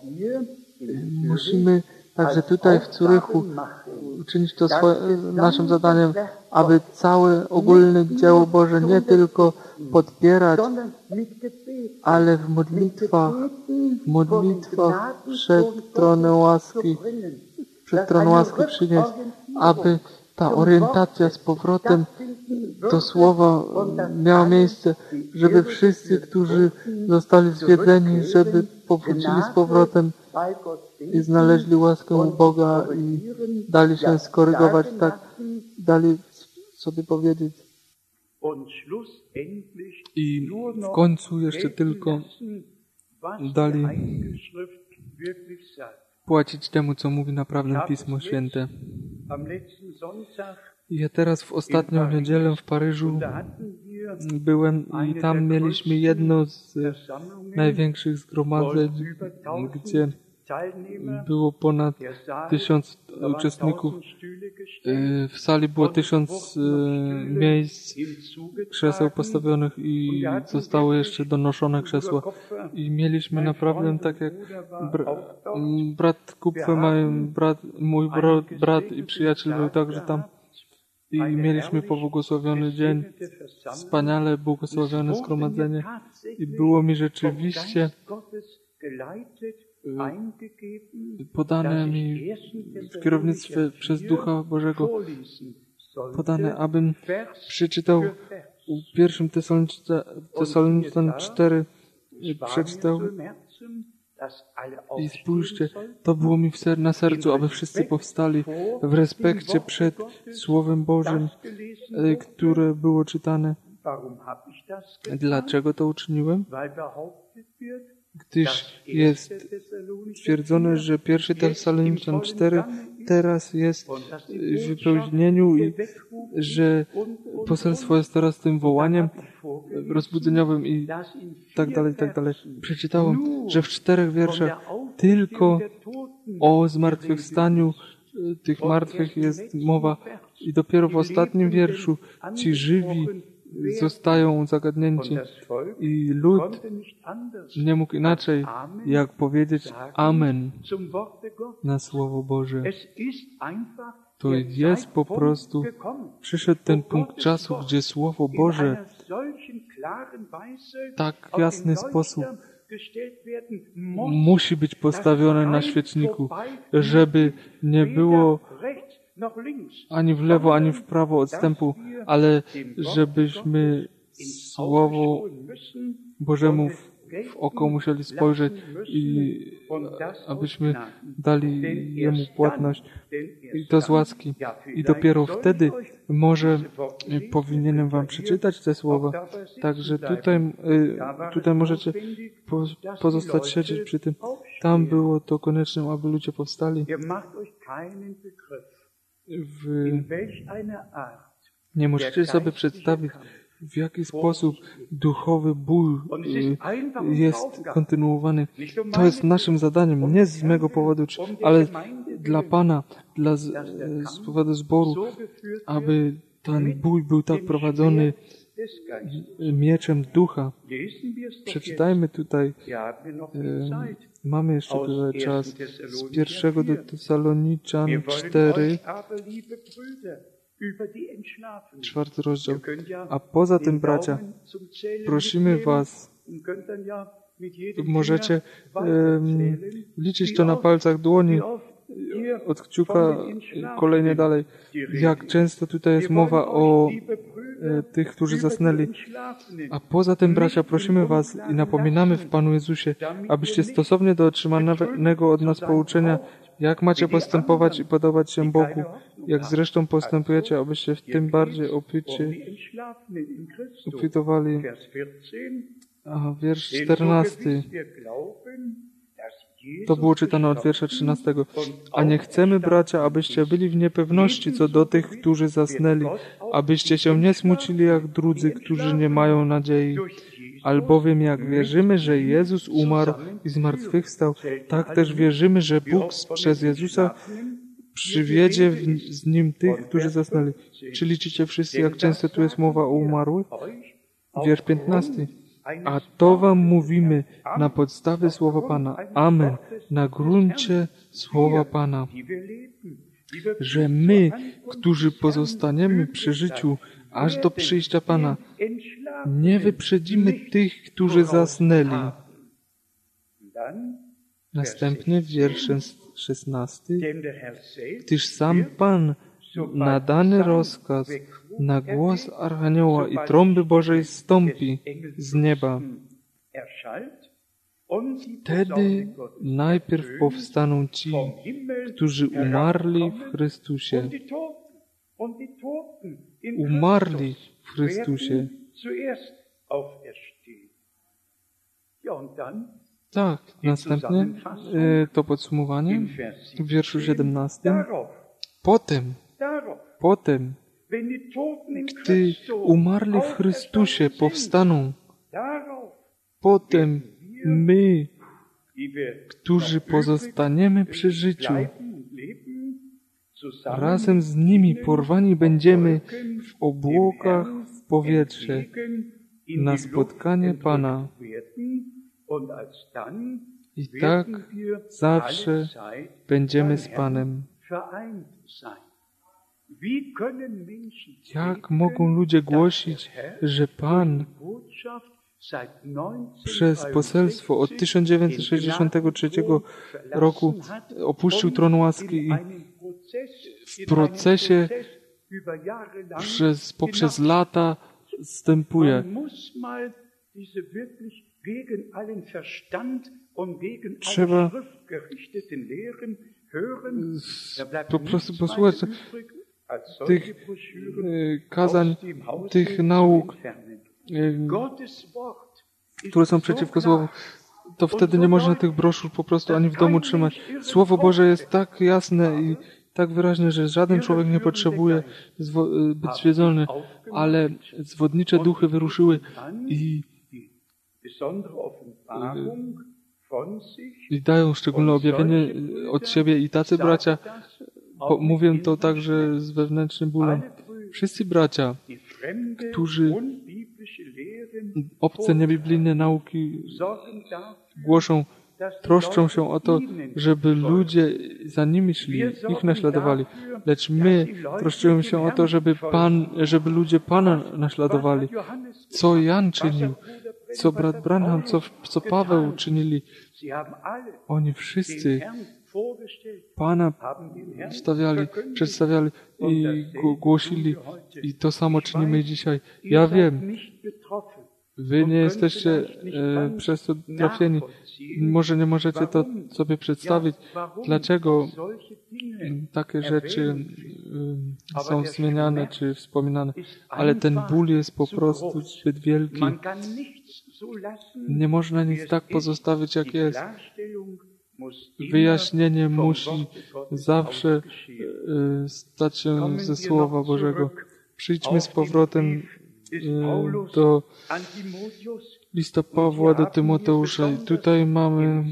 musimy także tutaj w Zurychu uczynić to naszym zadaniem, aby całe ogólne dzieło Boże nie tylko podpierać, ale w modlitwach przed tronem łaski przynieść, aby ta orientacja z powrotem do Słowa miała miejsce, żeby wszyscy, którzy zostali zwiedzeni, żeby powrócili z powrotem i znaleźli łaskę u Boga i dali się skorygować, tak dali sobie powiedzieć. I w końcu jeszcze tylko dali płacić temu, co mówi naprawdę Pismo Święte. Ja teraz w ostatnią niedzielę w Paryżu byłem i tam mieliśmy jedno z największych zgromadzeń, gdzie było ponad 1000 uczestników. W sali było 1000 miejsc, krzeseł postawionych i zostało jeszcze donoszone krzesła. I mieliśmy naprawdę tak jak brat Kupfe, mój brat i przyjaciel był także tam. I mieliśmy pobłogosławiony dzień, wspaniale błogosławione zgromadzenie i było mi rzeczywiście podane mi w kierownictwie przez Ducha Bożego podane, abym przeczytał w 1 Tesaloniczan 4 przeczytał i spójrzcie, to było mi na sercu, aby wszyscy powstali w respekcie przed Słowem Bożym, które było czytane. Dlaczego to uczyniłem? Gdyż jest stwierdzone, że 1 Tesaloniczan 4 teraz jest w wypełnieniu i że poselstwo jest teraz tym wołaniem rozbudzeniowym i tak dalej, tak dalej. Przeczytałem, że w 4 wierszach tylko o zmartwychwstaniu tych martwych jest mowa i dopiero w ostatnim wierszu ci żywi zostają zagadnięci i lud nie mógł inaczej jak powiedzieć Amen na Słowo Boże. To jest po prostu, przyszedł ten punkt czasu, gdzie Słowo Boże w tak jasny sposób musi być postawione na świeczniku, żeby nie było ani w lewo, ani w prawo odstępu, ale żebyśmy Słowo Bożemu w oko musieli spojrzeć i abyśmy dali Jemu płatność i to z łaski. I dopiero wtedy może powinienem Wam przeczytać te słowa. Także tutaj możecie pozostać siedzieć przy tym. Tam było to konieczne, aby ludzie powstali. Nie możecie sobie przedstawić, w jaki sposób duchowy ból jest kontynuowany. To jest naszym zadaniem, nie z mego powodu, ale dla Pana, z powodu zboru, aby ten ból był tak prowadzony mieczem ducha. Przeczytajmy tutaj, mamy jeszcze tutaj czas, z 1 do Tesaloniczan 4, 4 rozdział. A poza tym, bracia, prosimy Was Możecie liczyć to na palcach dłoni, od kciuka kolejnie dalej. Jak często tutaj jest mowa o tych, którzy zasnęli. A poza tym, bracia, prosimy was i napominamy w Panu Jezusie, abyście stosownie do otrzymanego od nas pouczenia, jak macie postępować i podobać się Bogu, jak zresztą postępujecie, abyście w tym bardziej obfitowali. A wiersz 14. To było czytane od wiersza 13. A nie chcemy, bracia, abyście byli w niepewności co do tych, którzy zasnęli, abyście się nie smucili jak drudzy, którzy nie mają nadziei. Albowiem jak wierzymy, że Jezus umarł i zmartwychwstał, tak też wierzymy, że Bóg przez Jezusa przywiedzie z Nim tych, którzy zasnęli. Czy liczycie wszyscy, jak często tu jest mowa o umarłych? Wiersz 15. A to wam mówimy na podstawie słowa Pana. Amen. Na gruncie słowa Pana. Że my, którzy pozostaniemy przy życiu aż do przyjścia Pana, nie wyprzedzimy tych, którzy zasnęli. Następnie wiersz 16. Gdyż sam Pan na dany rozkaz, na głos Archanioła i trąby Bożej zstąpi z nieba. Wtedy najpierw powstaną ci, którzy umarli w Chrystusie. Umarli w Chrystusie. Tak, następnie to podsumowanie w wierszu 17. Potem, gdy umarli w Chrystusie powstaną, potem my, którzy pozostaniemy przy życiu, razem z nimi porwani będziemy w obłokach w powietrze na spotkanie Pana. I tak zawsze będziemy z Panem. Jak mogą ludzie głosić, że Pan przez poselstwo od 1963 roku opuścił tron łaski i w procesie poprzez lata zstępuje. Trzeba po prostu posłuchać tych kazań, tych nauk, które są przeciwko Słowu. To wtedy nie można tych broszur po prostu ani w domu trzymać. Słowo Boże jest tak jasne i tak wyraźne, że żaden człowiek nie potrzebuje być zwiedzony, ale zwodnicze duchy wyruszyły i dają szczególne objawienie od siebie i tacy bracia, mówię to także z wewnętrznym bólem, wszyscy bracia, którzy obce, niebiblijne nauki głoszą, troszczą się o to, żeby ludzie za nimi szli, ich naśladowali. Lecz my troszczymy się o to, żeby ludzie Pana naśladowali. Co Jan czynił, co brat Branham, co Paweł czynili. Oni wszyscy Pana przedstawiali i głosili. I to samo czynimy dzisiaj. Ja wiem, wy nie jesteście przez to trafieni. Może nie możecie to sobie przedstawić, dlaczego takie rzeczy są zmieniane czy wspominane, ale ten ból jest po prostu zbyt wielki. Nie można nic tak pozostawić, jak jest. Wyjaśnienie musi zawsze stać się ze Słowa Bożego. Przyjdźmy z powrotem do lista Pawła do Tymoteusza. I tutaj mamy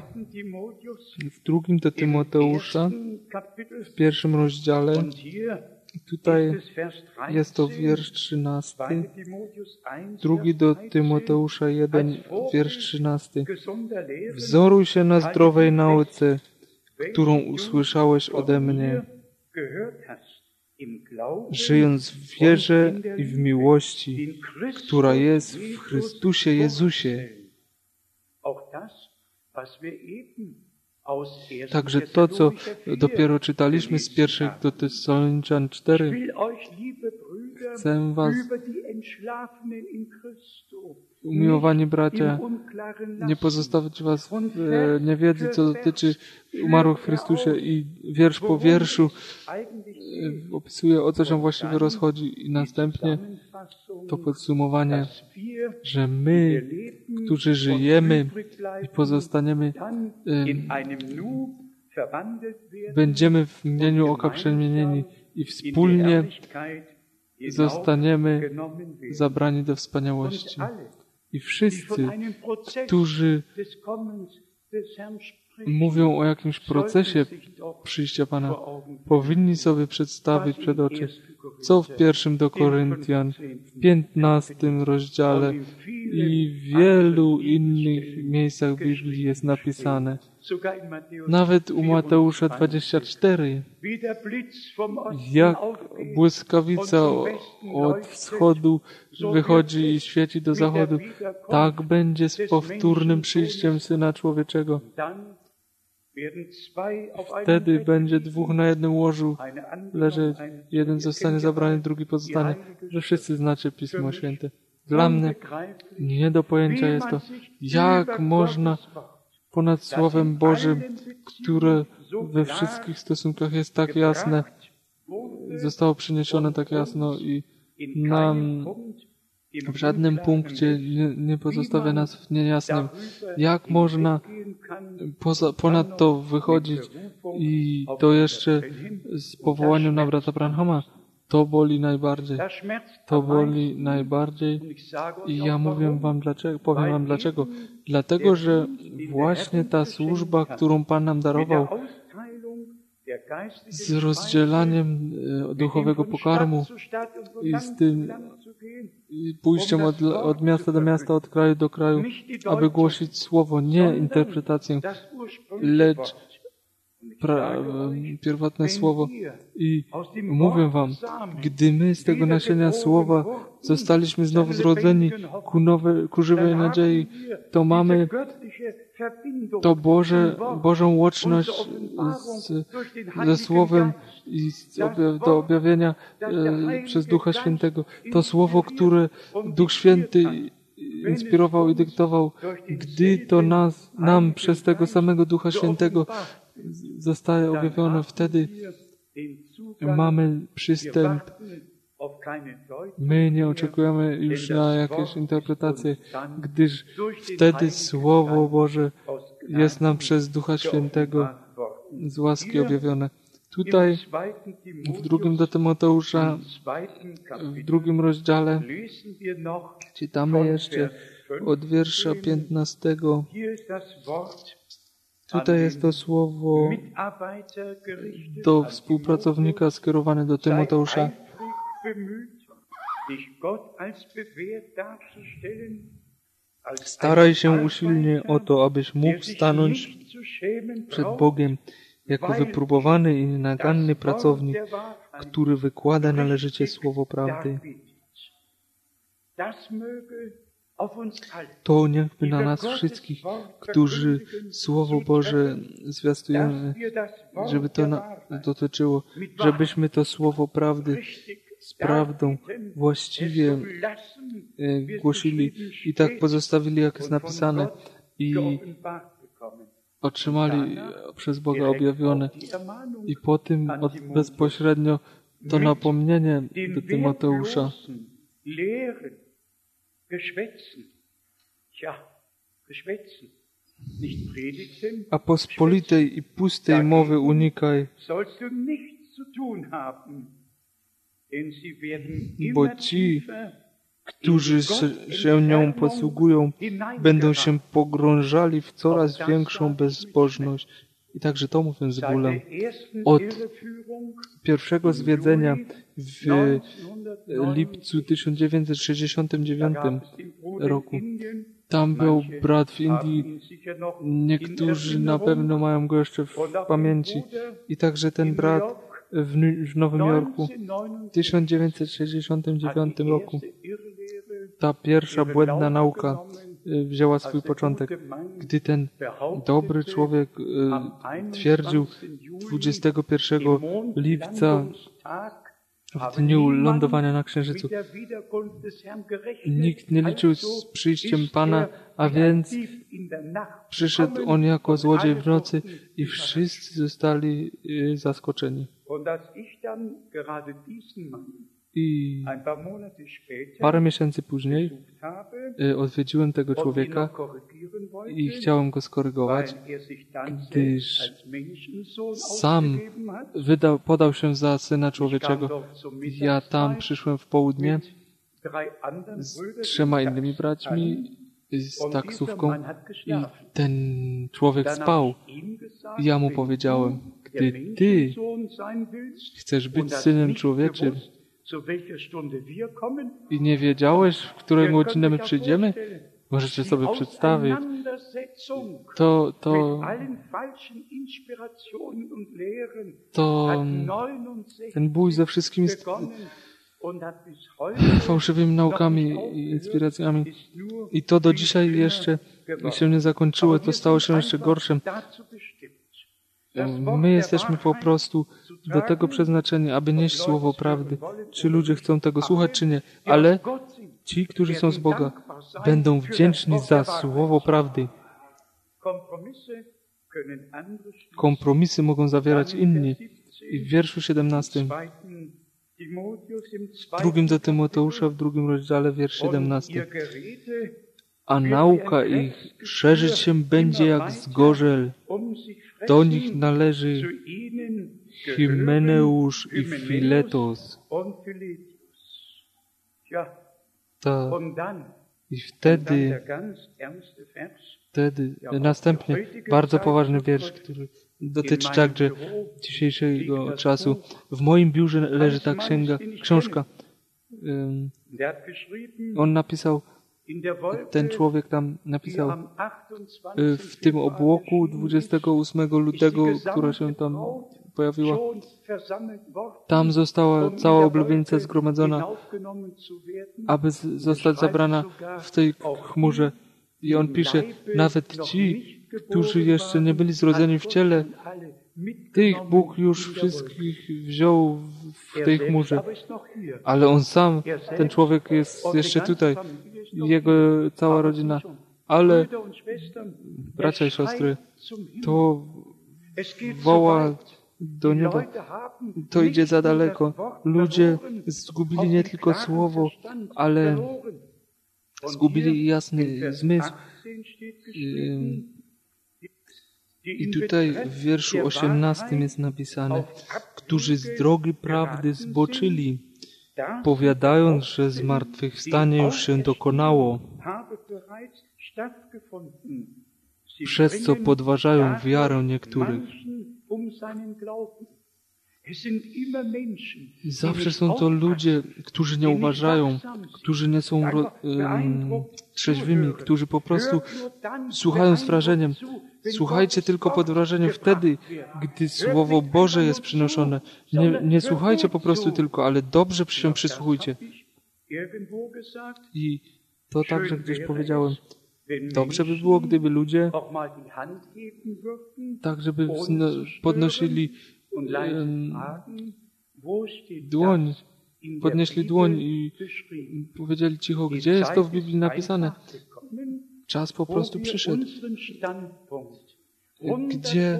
w drugim do Tymoteusza, w pierwszym rozdziale, tutaj jest to wiersz 13, drugi do Tymoteusza 1, wiersz 13. Wzoruj się na zdrowej nauce, którą usłyszałeś ode mnie, żyjąc w wierze i w miłości, która jest w Chrystusie Jezusie. Także to, co dopiero czytaliśmy z 1 do Tesaloniczan 4, chcę was, umiłowani bracia, nie pozostawić was w niewiedzy, co dotyczy umarłych w Chrystusie, i wiersz po wierszu opisuje, o co się właściwie rozchodzi, i następnie to podsumowanie, że my, którzy żyjemy i pozostaniemy, będziemy w mgnieniu oka przemienieni i wspólnie zostaniemy zabrani do wspaniałości. I wszyscy, którzy mówią o jakimś procesie przyjścia Pana, powinni sobie przedstawić przed oczy, co w 1 do Koryntian, w 15 rozdziale i w wielu innych miejscach Biblii jest napisane. Nawet u Mateusza 24, jak błyskawica od wschodu wychodzi i świeci do zachodu, tak będzie z powtórnym przyjściem Syna Człowieczego. Wtedy będzie 2 na jednym łożu leżeć, jeden zostanie zabrany, drugi pozostanie. Że wszyscy znacie Pismo Święte. Dla mnie nie do pojęcia jest to, jak można ponad Słowem Bożym, które we wszystkich stosunkach jest tak jasne, zostało przyniesione tak jasno i nam w żadnym punkcie nie pozostawia nas w niejasnym. Jak można ponad to wychodzić i to jeszcze z powołaniem na brata Branhama? To boli najbardziej. To boli najbardziej i ja powiem wam dlaczego. Dlatego, że właśnie ta służba, którą Pan nam darował, z rozdzielaniem duchowego pokarmu i z tym pójściem od miasta do miasta, od kraju do kraju, aby głosić słowo, nie interpretację, lecz pierwotne słowo. I mówię wam, gdy my z tego nasienia słowa zostaliśmy znowu zrodzeni ku żywej nadziei, to mamy to Bożą łączność ze Słowem i do objawienia przez Ducha Świętego. To Słowo, które Duch Święty inspirował i dyktował, gdy to nam przez tego samego Ducha Świętego zostaje objawione, wtedy mamy przystęp. My nie oczekujemy już na jakieś interpretacje, gdyż wtedy Słowo Boże jest nam przez Ducha Świętego z łaski objawione. Tutaj w 2 do Tymoteusza, w 2 rozdziale czytamy jeszcze od wiersza 15. Tutaj jest to słowo do współpracownika skierowane do Tymoteusza. Staraj się usilnie o to, abyś mógł stanąć przed Bogiem jako wypróbowany i nienaganny pracownik, który wykłada należycie słowo prawdy. To niechby na nas wszystkich, którzy Słowo Boże zwiastujemy, żeby to dotyczyło, żebyśmy to Słowo prawdy z prawdą właściwie głosili i tak pozostawili, jak jest napisane, i otrzymali przez Boga objawione. I po tym bezpośrednio to napomnienie do Tymoteusza. A pospolitej i pustej mowy unikaj, bo ci, którzy się nią posługują, będą się pogrążali w coraz większą bezbożność. I także to mówię z bólem. Od pierwszego zwiedzenia w lipcu 1969 roku. Tam był brat w Indii. Niektórzy na pewno mają go jeszcze w pamięci. I także ten brat w Nowym Jorku w 1969 roku. Ta pierwsza błędna nauka wzięła swój początek. Gdy ten dobry człowiek twierdził 21 lipca w dniu lądowania na Księżycu, nikt nie liczył z przyjściem Pana, a więc przyszedł On jako złodziej w nocy i wszyscy zostali zaskoczeni. I parę miesięcy później odwiedziłem tego człowieka i chciałem go skorygować, gdyż sam podał się za Syna Człowieczego. Ja tam przyszłem w południe z 3 innymi braćmi, z taksówką i ten człowiek spał. I ja mu powiedziałem, gdy ty chcesz być Synem Człowieczym i nie wiedziałeś, w której godzinę my przyjdziemy, możecie sobie przedstawić, to ten bój ze wszystkimi fałszywymi naukami i inspiracjami. I to do dzisiaj jeszcze się nie zakończyło, to stało się jeszcze gorszym. My jesteśmy po prostu do tego przeznaczeni, aby nieść słowo prawdy. Czy ludzie chcą tego słuchać, czy nie. Ale ci, którzy są z Boga, będą wdzięczni za słowo prawdy. Kompromisy mogą zawierać inni. I w wierszu 17, w 2 do Tymoteusza, w 2 rozdziale, wiersz 17. A nauka ich szerzyć się będzie jak zgorzel. Do nich należy Hymeneusz i Filetos. I wtedy następnie bardzo poważny wiersz, który dotyczy także dzisiejszego czasu. W moim biurze leży ta książka. On napisał, ten człowiek tam napisał, w tym obłoku 28 lutego, która się tam pojawiła, tam została cała oblubienica zgromadzona, aby zostać zabrana w tej chmurze. I on pisze, nawet ci, którzy jeszcze nie byli zrodzeni w ciele, tych Bóg już wszystkich wziął w tej chmurze. Ale on sam, ten człowiek jest jeszcze tutaj. Jego cała rodzina. Ale, bracia i siostry, to woła do nieba. To idzie za daleko. Ludzie zgubili nie tylko słowo, ale zgubili jasny zmysł. I tutaj w wierszu 18 jest napisane, którzy z drogi prawdy zboczyli, powiadając, że zmartwychwstanie już się dokonało, przez co podważają wiarę niektórych. Zawsze są to ludzie, którzy nie uważają, którzy nie są trzeźwymi, którzy po prostu słuchają z wrażeniem. Słuchajcie tylko pod wrażeniem wtedy, gdy Słowo Boże jest przynoszone. Nie słuchajcie po prostu tylko, ale dobrze się przysłuchujcie. I to także gdzieś powiedziałem. Dobrze by było, gdyby ludzie tak, żeby podnosili dłoń, podnieśli dłoń i powiedzieli cicho, gdzie jest to w Biblii napisane. Czas po prostu przyszedł, gdzie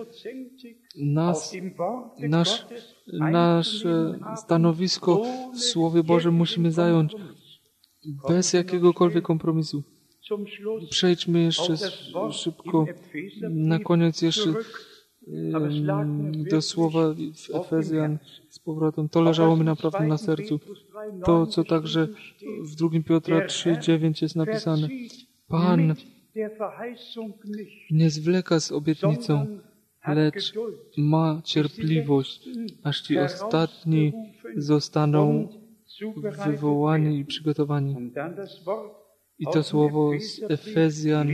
nasze stanowisko w Słowie Bożym musimy zająć bez jakiegokolwiek kompromisu. Przejdźmy jeszcze szybko na koniec jeszcze do słowa w Efezjan z powrotem. To leżało mi naprawdę na sercu. To, co także w 2 Piotra 3:9 jest napisane. Pan nie zwleka z obietnicą, lecz ma cierpliwość, aż ci ostatni zostaną wywołani i przygotowani. I to słowo z Efezjan: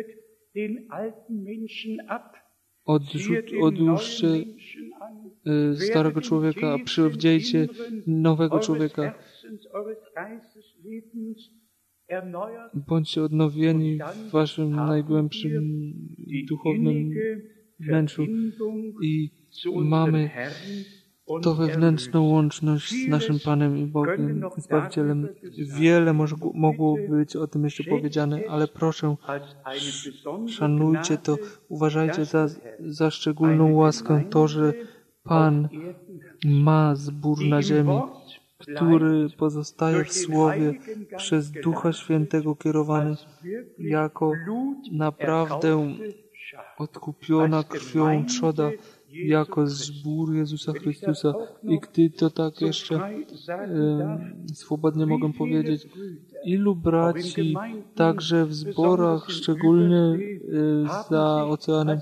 odłóżcie starego człowieka, a przywdziejcie nowego człowieka. Bądźcie odnowieni w waszym najgłębszym duchownym wnętrzu i mamy to wewnętrzną łączność z naszym Panem i Bogiem, Zbawicielem. Wiele mogłoby być o tym jeszcze powiedziane, ale proszę, szanujcie to, uważajcie za szczególną łaskę to, że Pan ma zbór na ziemi, który pozostaje w Słowie przez Ducha Świętego kierowany jako naprawdę odkupiona krwią trzoda, jako zbór Jezusa Chrystusa. I gdy to tak jeszcze swobodnie mogę powiedzieć, ilu braci także w zborach, szczególnie za oceanem,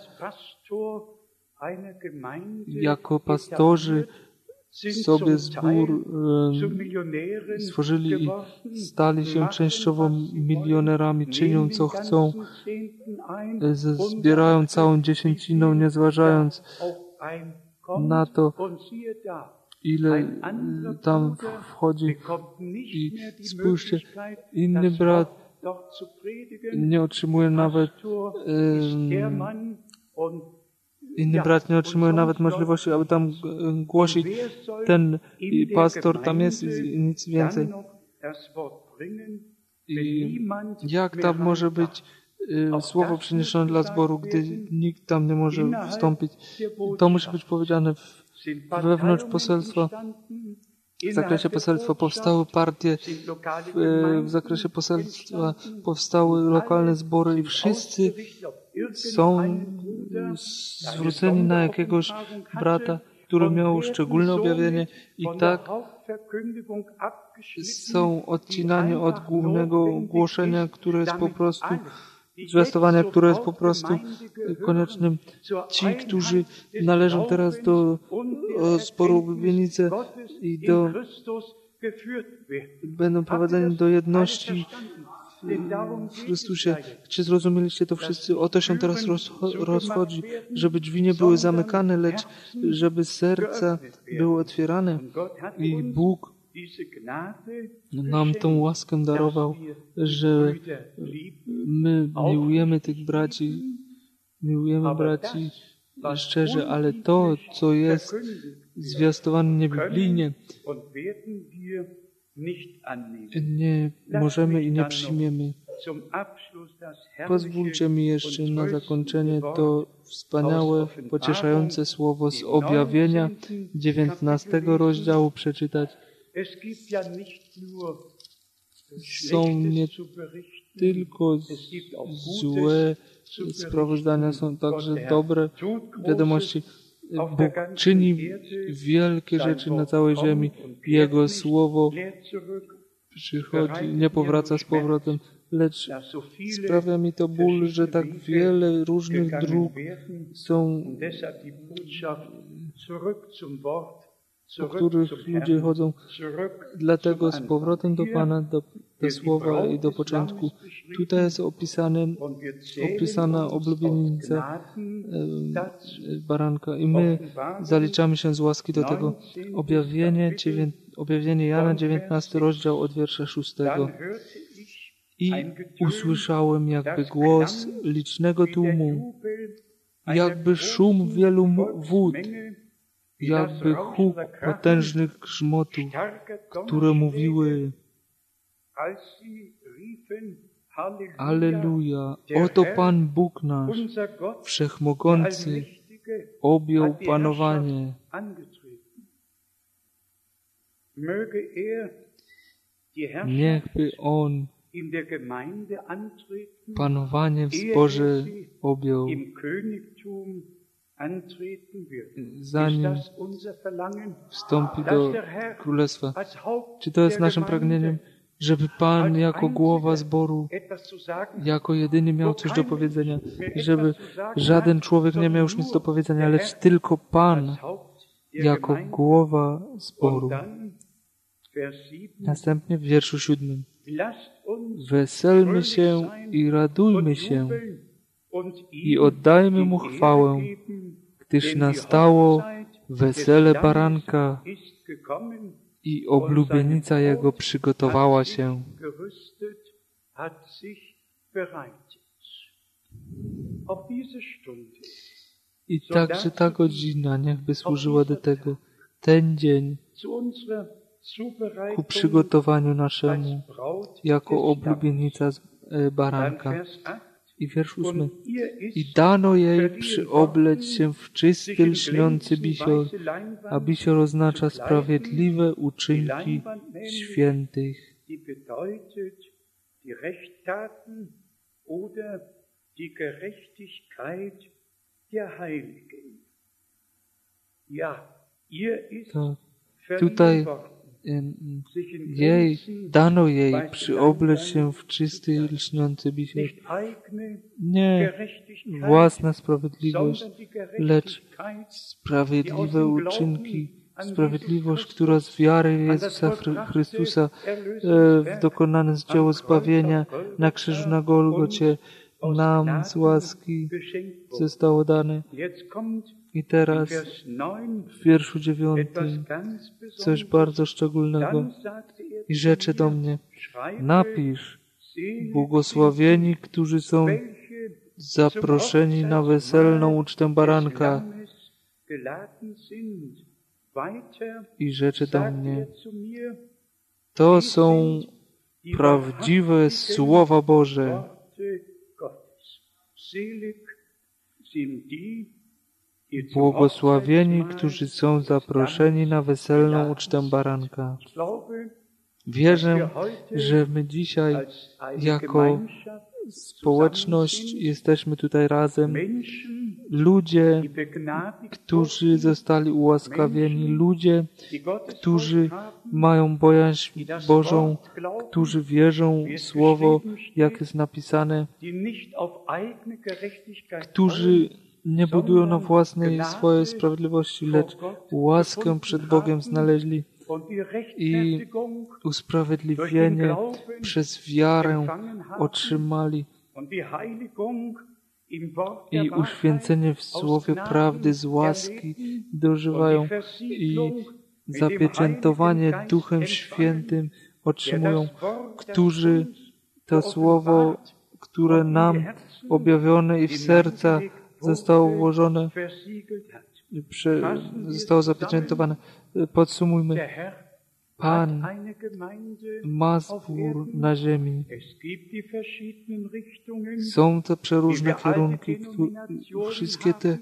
jako pastorzy sobie zbór stworzyli i stali się częściowo milionerami, czynią co chcą, zbierają całą dziesięciną, nie zważając na to, ile tam wchodzi. I spójrzcie, inny brat nie otrzymuje nawet możliwości, aby tam głosić. Ten pastor tam jest i nic więcej. I jak tam może być słowo przyniesione dla zboru, gdy nikt tam nie może wstąpić? To musi być powiedziane wewnątrz poselstwa. W zakresie poselstwa powstały partie, w zakresie poselstwa powstały lokalne zbory i wszyscy są zwróceni na jakiegoś brata, który miał szczególne objawienie i tak są odcinani od głównego głoszenia, które jest po prostu zwiastowania, które jest po prostu koniecznym. Ci, którzy należą teraz do zboru Ulubienice i będą prowadzeni do jedności w Chrystusie. Czy zrozumieliście to wszyscy? O to się teraz rozchodzi, żeby drzwi nie były zamykane, lecz żeby serca były otwierane. I Bóg nam tą łaskę darował, że my miłujemy tych braci, szczerze, ale to, co jest zwiastowane niebiblijnie, nie możemy i nie przyjmiemy. Pozwólcie mi jeszcze na zakończenie to wspaniałe, pocieszające słowo z Objawienia 19 rozdziału przeczytać. Są nie tylko złe sprawozdania, są także dobre wiadomości. Bóg czyni wielkie rzeczy na całej ziemi. Jego słowo przychodzi, nie powraca z powrotem, lecz sprawia mi to ból, że tak wiele różnych dróg są, po których ludzie chodzą. Dlatego z powrotem do Pana, do słowa i do początku. Tutaj jest opisana oblubienica baranka i my zaliczamy się z łaski do tego. Objawienie Jana, 19 rozdział od wiersza 6. I usłyszałem jakby głos licznego tłumu, jakby szum wielu wód, jakby huk potężnych grzmotów, które mówiły: Alleluja, oto Pan Bóg nasz, Wszechmogący, objął panowanie. Niechby On panowanie w zborze objął, zanim wstąpi do Królestwa. Czy to jest naszym pragnieniem, żeby Pan jako głowa zboru, jako jedyny miał coś do powiedzenia, żeby żaden człowiek nie miał już nic do powiedzenia, lecz tylko Pan jako głowa zboru. Następnie w wierszu 7. Weselmy się i radujmy się i oddajmy Mu chwałę, gdyż nastało wesele baranka i oblubienica Jego przygotowała się. hat sich bereitet. Auf diese Stunde. I także ta godzina niechby służyła do tego, ten dzień, ku przygotowaniu naszemu jako oblubienica baranka. I wiersz 8. I dano jej przyobleć się w czysty, lśniący bisior, a bisior oznacza sprawiedliwe uczynki świętych. Tak. Tutaj dano jej przyobleć się w czysty, lśniący bisior. Nie własna sprawiedliwość, lecz sprawiedliwe uczynki. Sprawiedliwość, która z wiary Jezusa Chrystusa w dokonane dzieło zbawienia na krzyżu na Golgocie nam z łaski zostało dane. I teraz w wierszu 9 coś bardzo szczególnego. I rzecze do mnie, napisz, błogosławieni, którzy są zaproszeni na weselną ucztę baranka. I rzecze do mnie, to są prawdziwe słowa Boże. Błogosławieni, którzy są zaproszeni na weselną ucztę baranka. Wierzę, że my dzisiaj jako społeczność jesteśmy tutaj razem. Ludzie, którzy zostali ułaskawieni, ludzie, którzy mają bojaźń Bożą, którzy wierzą w Słowo, jak jest napisane, którzy nie budują na własnej swojej sprawiedliwości, lecz łaskę przed Bogiem znaleźli i usprawiedliwienie przez wiarę otrzymali i uświęcenie w Słowie prawdy z łaski dożywają i zapieczętowanie Duchem Świętym otrzymują, którzy to Słowo, które nam objawione i w serca zostało włożone, zostało zapieczętowane. Podsumujmy. Pan ma zbór na ziemi. Są te przeróżne kierunki, wszystkie te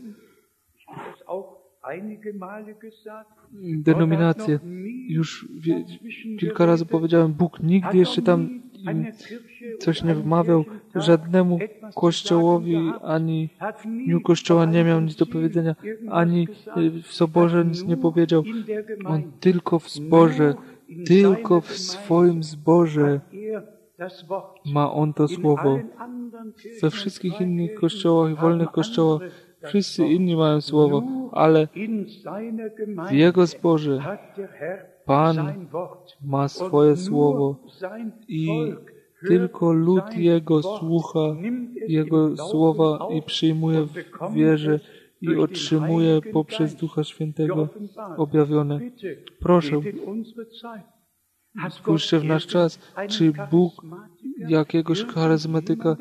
denominacje. Już kilka razy powiedziałem, Bóg nigdy jeszcze tam coś nie wymawiał żadnemu kościołowi, ani dniu kościoła nie miał nic do powiedzenia, ani w soborze nic nie powiedział. On tylko w zborze, tylko w swoim zborze ma On to słowo. We wszystkich innych kościołach i wolnych kościołach wszyscy inni mają słowo, ale w Jego zborze Pan ma swoje słowo i tylko lud Jego słucha Jego słowa i przyjmuje w wierze i otrzymuje poprzez Ducha Świętego objawione. Proszę, spójrzcie w nasz czas, czy Bóg jakiegoś charyzmatyka,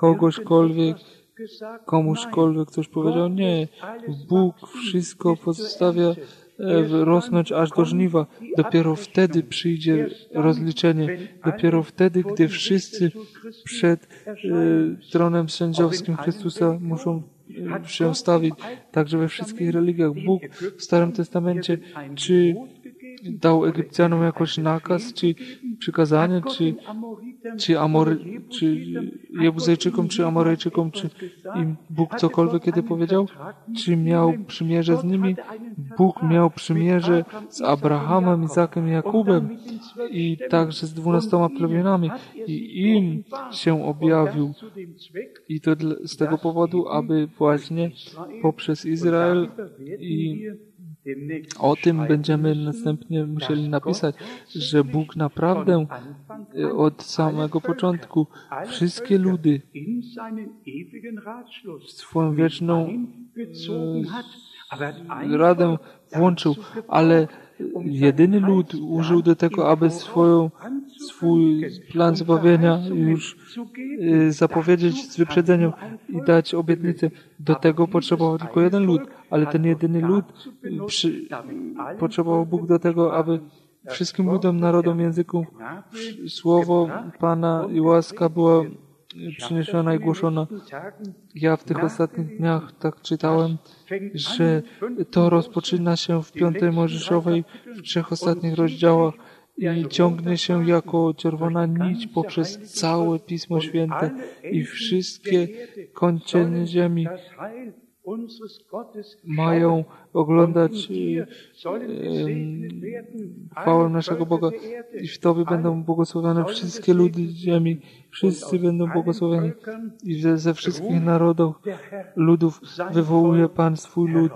komuśkolwiek coś powiedział? Nie. Bóg wszystko pozostawia rosnąć aż do żniwa. Dopiero wtedy przyjdzie rozliczenie. Dopiero wtedy, gdy wszyscy przed tronem sędziowskim Chrystusa muszą się stawić. Także we wszystkich religiach Bóg w Starym Testamencie czy dał Egipcjanom jakoś nakaz, czy przykazanie, czy Jebuzejczykom, czy Amoryjczykom, czy im Bóg cokolwiek kiedy powiedział? Czy miał przymierze z nimi? Bóg miał przymierze z Abrahamem, Izakiem i Jakubem i także z 12 plemionami i im się objawił. I to z tego powodu, aby właśnie poprzez Izrael i o tym będziemy następnie musieli napisać, że Bóg naprawdę od samego początku wszystkie ludy w swoją wieczną radę włączył, ale jedyny lud użył do tego, aby swój plan zbawienia już zapowiedzieć z wyprzedzeniem i dać obietnicę. Do tego potrzebował tylko jeden lud, ale ten jedyny lud potrzebował Bóg do tego, aby wszystkim ludom, narodom, językom słowo Pana i łaska była przyniesiona i głoszona. Ja w tych ostatnich dniach tak czytałem, że to rozpoczyna się w 5 Mojżeszowej, w 3 ostatnich rozdziałach i ciągnie się jako czerwona nić poprzez całe Pismo Święte i wszystkie kończyny ziemi mają oglądać chwałę naszego Boga i w Tobie będą błogosławione wszystkie ludy ziemi. Wszyscy będą błogosławieni i ze wszystkich ludów wywołuje Pan swój lud.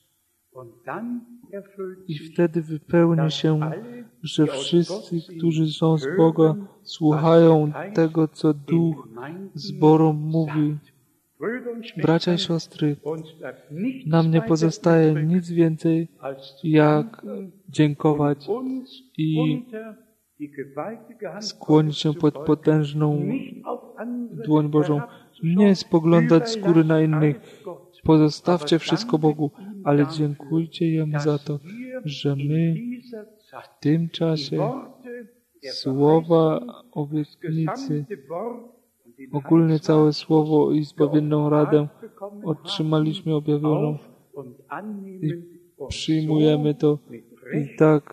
I wtedy wypełni się, że wszyscy, którzy są z Boga, słuchają tego, co Duch zborom mówi. Bracia i siostry, nam nie pozostaje nic więcej, jak dziękować i skłonić się pod potężną dłoń Bożą. Nie spoglądać z góry na innych. Pozostawcie wszystko Bogu, ale dziękujcie Jemu za to, że my w tym czasie słowa obietnicy, ogólnie całe słowo i zbawienną radę otrzymaliśmy objawioną i przyjmujemy to i tak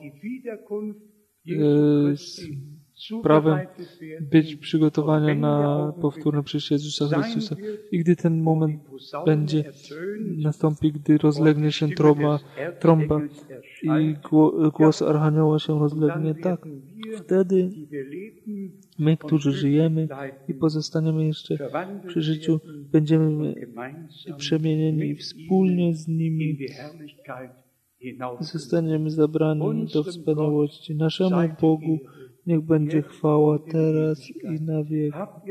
z prawem być przygotowania na powtórne przyjście Jezusa Chrystusa. I gdy ten moment nastąpi, gdy rozlegnie się trąba i głos Archanioła się rozlegnie, tak, wtedy my, którzy żyjemy i pozostaniemy jeszcze przy życiu, będziemy przemienieni wspólnie z nimi. Zostaniemy zabrani do wspaniałości. Naszemu Bogu niech będzie chwała teraz i na wiek.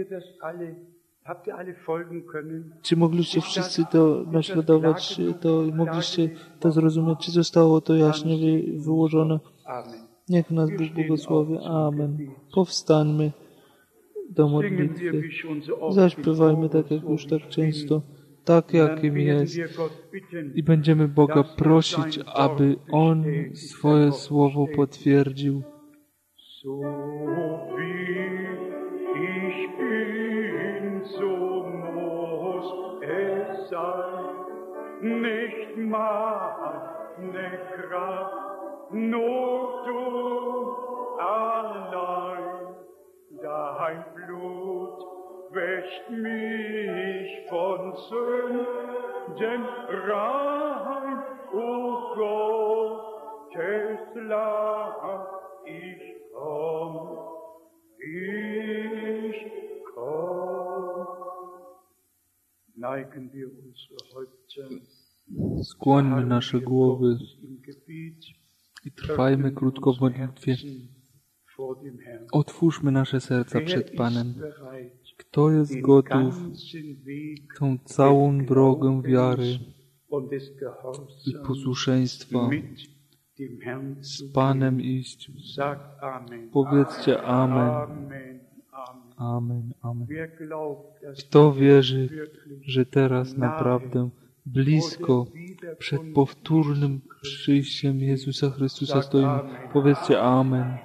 Czy mogliście wszyscy to naśladować, mogliście to zrozumieć, czy zostało to jaśnie wyłożone? Niech nas Bóg błogosławi. Amen. Powstańmy do modlitwy. Zaśpiewajmy tak jak już tak często, tak jakim jest. I będziemy Boga prosić, aby On swoje słowo potwierdził. So wie ich bin, so muss es sein. Nicht meine Kraft, nur du allein. Dein Blut wäscht mich von Sünden rein. O Gottes Lamm, ich komm. Neigen wir unsere Häupter. Skłońmy nasze głowy i trwajmy krótko w modlitwie. Otwórzmy nasze serca przed Panem. Kto jest gotów tą całą drogę wiary i posłuszeństwa z Panem iść? Powiedzcie Amen. Amen. Amen. Kto wierzy, że teraz naprawdę blisko przed powtórnym przyjściem Jezusa Chrystusa stoimy? Powiedzcie Amen.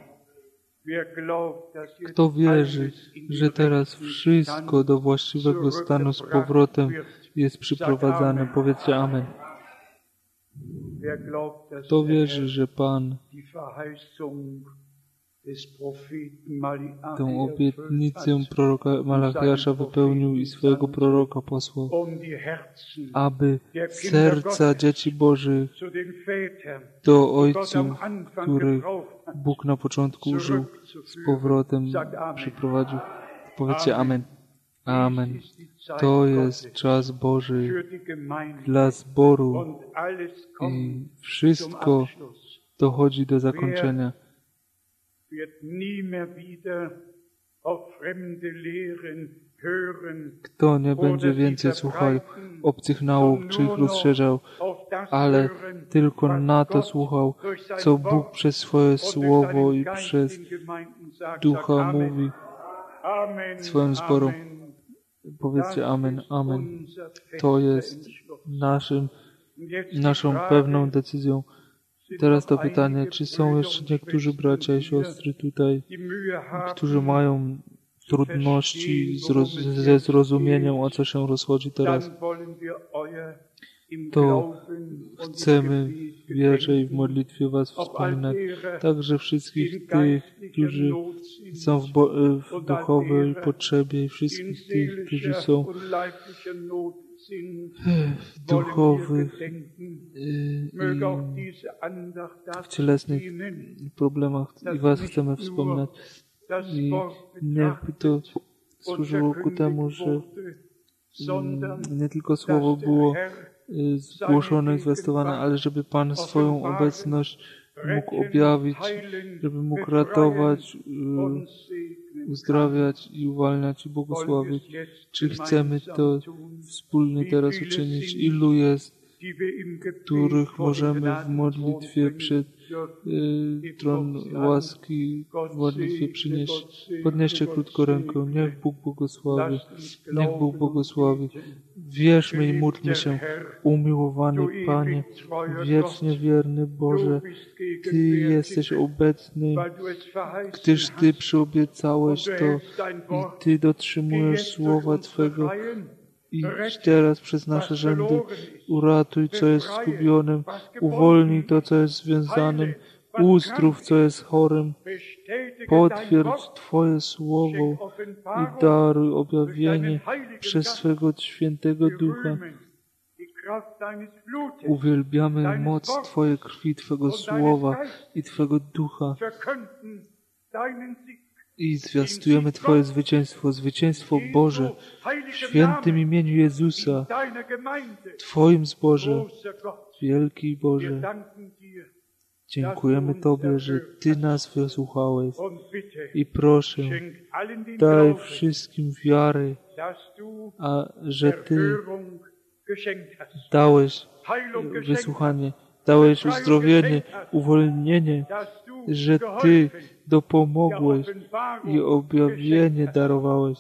Kto wierzy, że teraz wszystko do właściwego stanu z powrotem jest przyprowadzane? Powiedzcie Amen. Kto wierzy, że Pan tę obietnicę proroka Malachiasza wypełnił i swojego proroka posłał, aby serca dzieci Bożych do ojców, których Bóg na początku użył, z powrotem przyprowadził. Powiedzcie Amen. Amen. To jest czas Boży dla zboru i wszystko dochodzi do zakończenia. Kto nie będzie więcej słuchał obcych nauk, czy ich rozszerzał, ale tylko na to słuchał, co Bóg przez swoje Słowo i przez Ducha mówi swoim zborom. Powiedzcie Amen, Amen. To jest naszą pewną decyzją. Teraz to pytanie, czy są jeszcze niektórzy bracia i siostry tutaj, którzy mają trudności ze zrozumieniem, o co się rozchodzi teraz, to chcemy w wierze i w modlitwie Was wspominać, także wszystkich tych, którzy są w duchowej potrzebie i wszystkich tych, którzy są w duchowych i w cielesnych problemach i Was chcemy wspominać. I niechby to służyło ku temu, że nie tylko Słowo było zgłoszone i zwiastowane, ale żeby Pan swoją obecność mógł objawić, żeby mógł ratować, uzdrawiać i uwalniać i błogosławić. Czy chcemy to wspólnie teraz uczynić? Ilu jest, których możemy w modlitwie przed tron łaski, w modlitwie przynieść? Podnieście krótko rękę. Niech Bóg błogosławi. Niech Bóg błogosławi. Wierzmy i módlmy się. Umiłowany Panie, wiecznie wierny Boże, Ty jesteś obecny, gdyż Ty przyobiecałeś to i Ty dotrzymujesz słowa Twego. I teraz przez nasze rzędy uratuj, co jest zgubionym, uwolnij to, co jest związanym, uzdrów, co jest chorym, potwierdź Twoje słowo i daruj objawienie przez swego świętego Ducha. Uwielbiamy moc Twojej krwi, Twego słowa i Twego Ducha i zwiastujemy Twoje zwycięstwo, zwycięstwo Boże w świętym imieniu Jezusa, Twoim zborze, wielki Boże. Dziękujemy Tobie, że Ty nas wysłuchałeś i proszę, daj wszystkim wiary, a że Ty dałeś wysłuchanie, dałeś uzdrowienie, uwolnienie, że Ty dopomogłeś i objawienie darowałeś.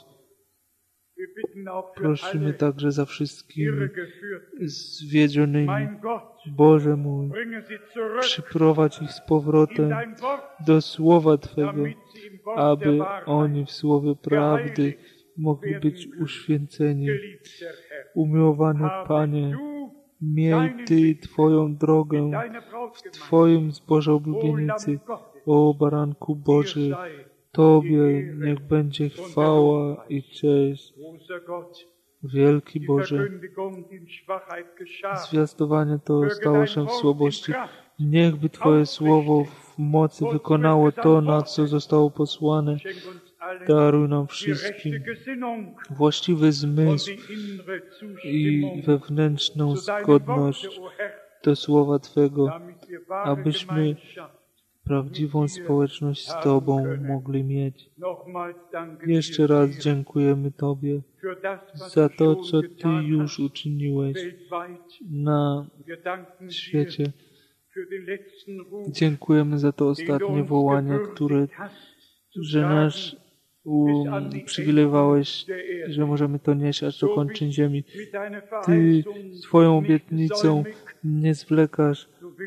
Prosimy także za wszystkimi zwiedzionymi. Boże mój, przyprowadź ich z powrotem do Słowa Twego, aby oni w Słowie prawdy mogli być uświęceni. Umiłowany Panie, miej Ty Twoją drogę w Twoim zborze oblubienicy, o Baranku Boży, Tobie niech będzie chwała i cześć. Wielki Boże, zwiastowanie to stało się w słabości. Niechby Twoje słowo w mocy wykonało to, na co zostało posłane. Daruj nam wszystkim właściwy zmysł i wewnętrzną zgodność do Słowa Twego, abyśmy prawdziwą społeczność z Tobą mogli mieć. Jeszcze raz dziękujemy Tobie za to, co Ty już uczyniłeś na świecie. Dziękujemy za to ostatnie wołanie, że nas uprzywilejowałeś, że możemy to nieść aż do kończyn ziemi. Ty Twoją obietnicą nie zwlekasz,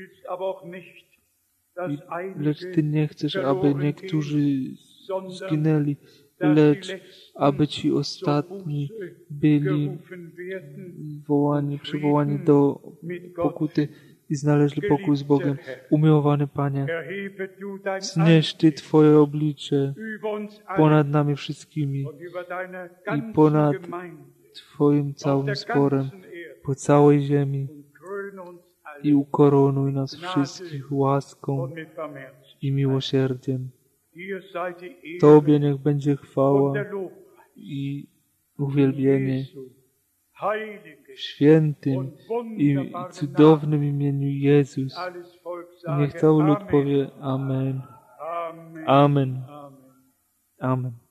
lecz Ty nie chcesz, aby niektórzy zginęli, lecz aby ci ostatni byli przywołani do pokuty i znaleźli pokój z Bogiem. Umiłowany Panie, wznieś Ty Twoje oblicze ponad nami wszystkimi i ponad Twoim całym zborem po całej ziemi i ukoronuj nas wszystkich łaską i miłosierdziem. Tobie niech będzie chwała i uwielbienie w świętym i cudownym imieniu Jezus. Niech cały lud powie Amen. Amen. Amen.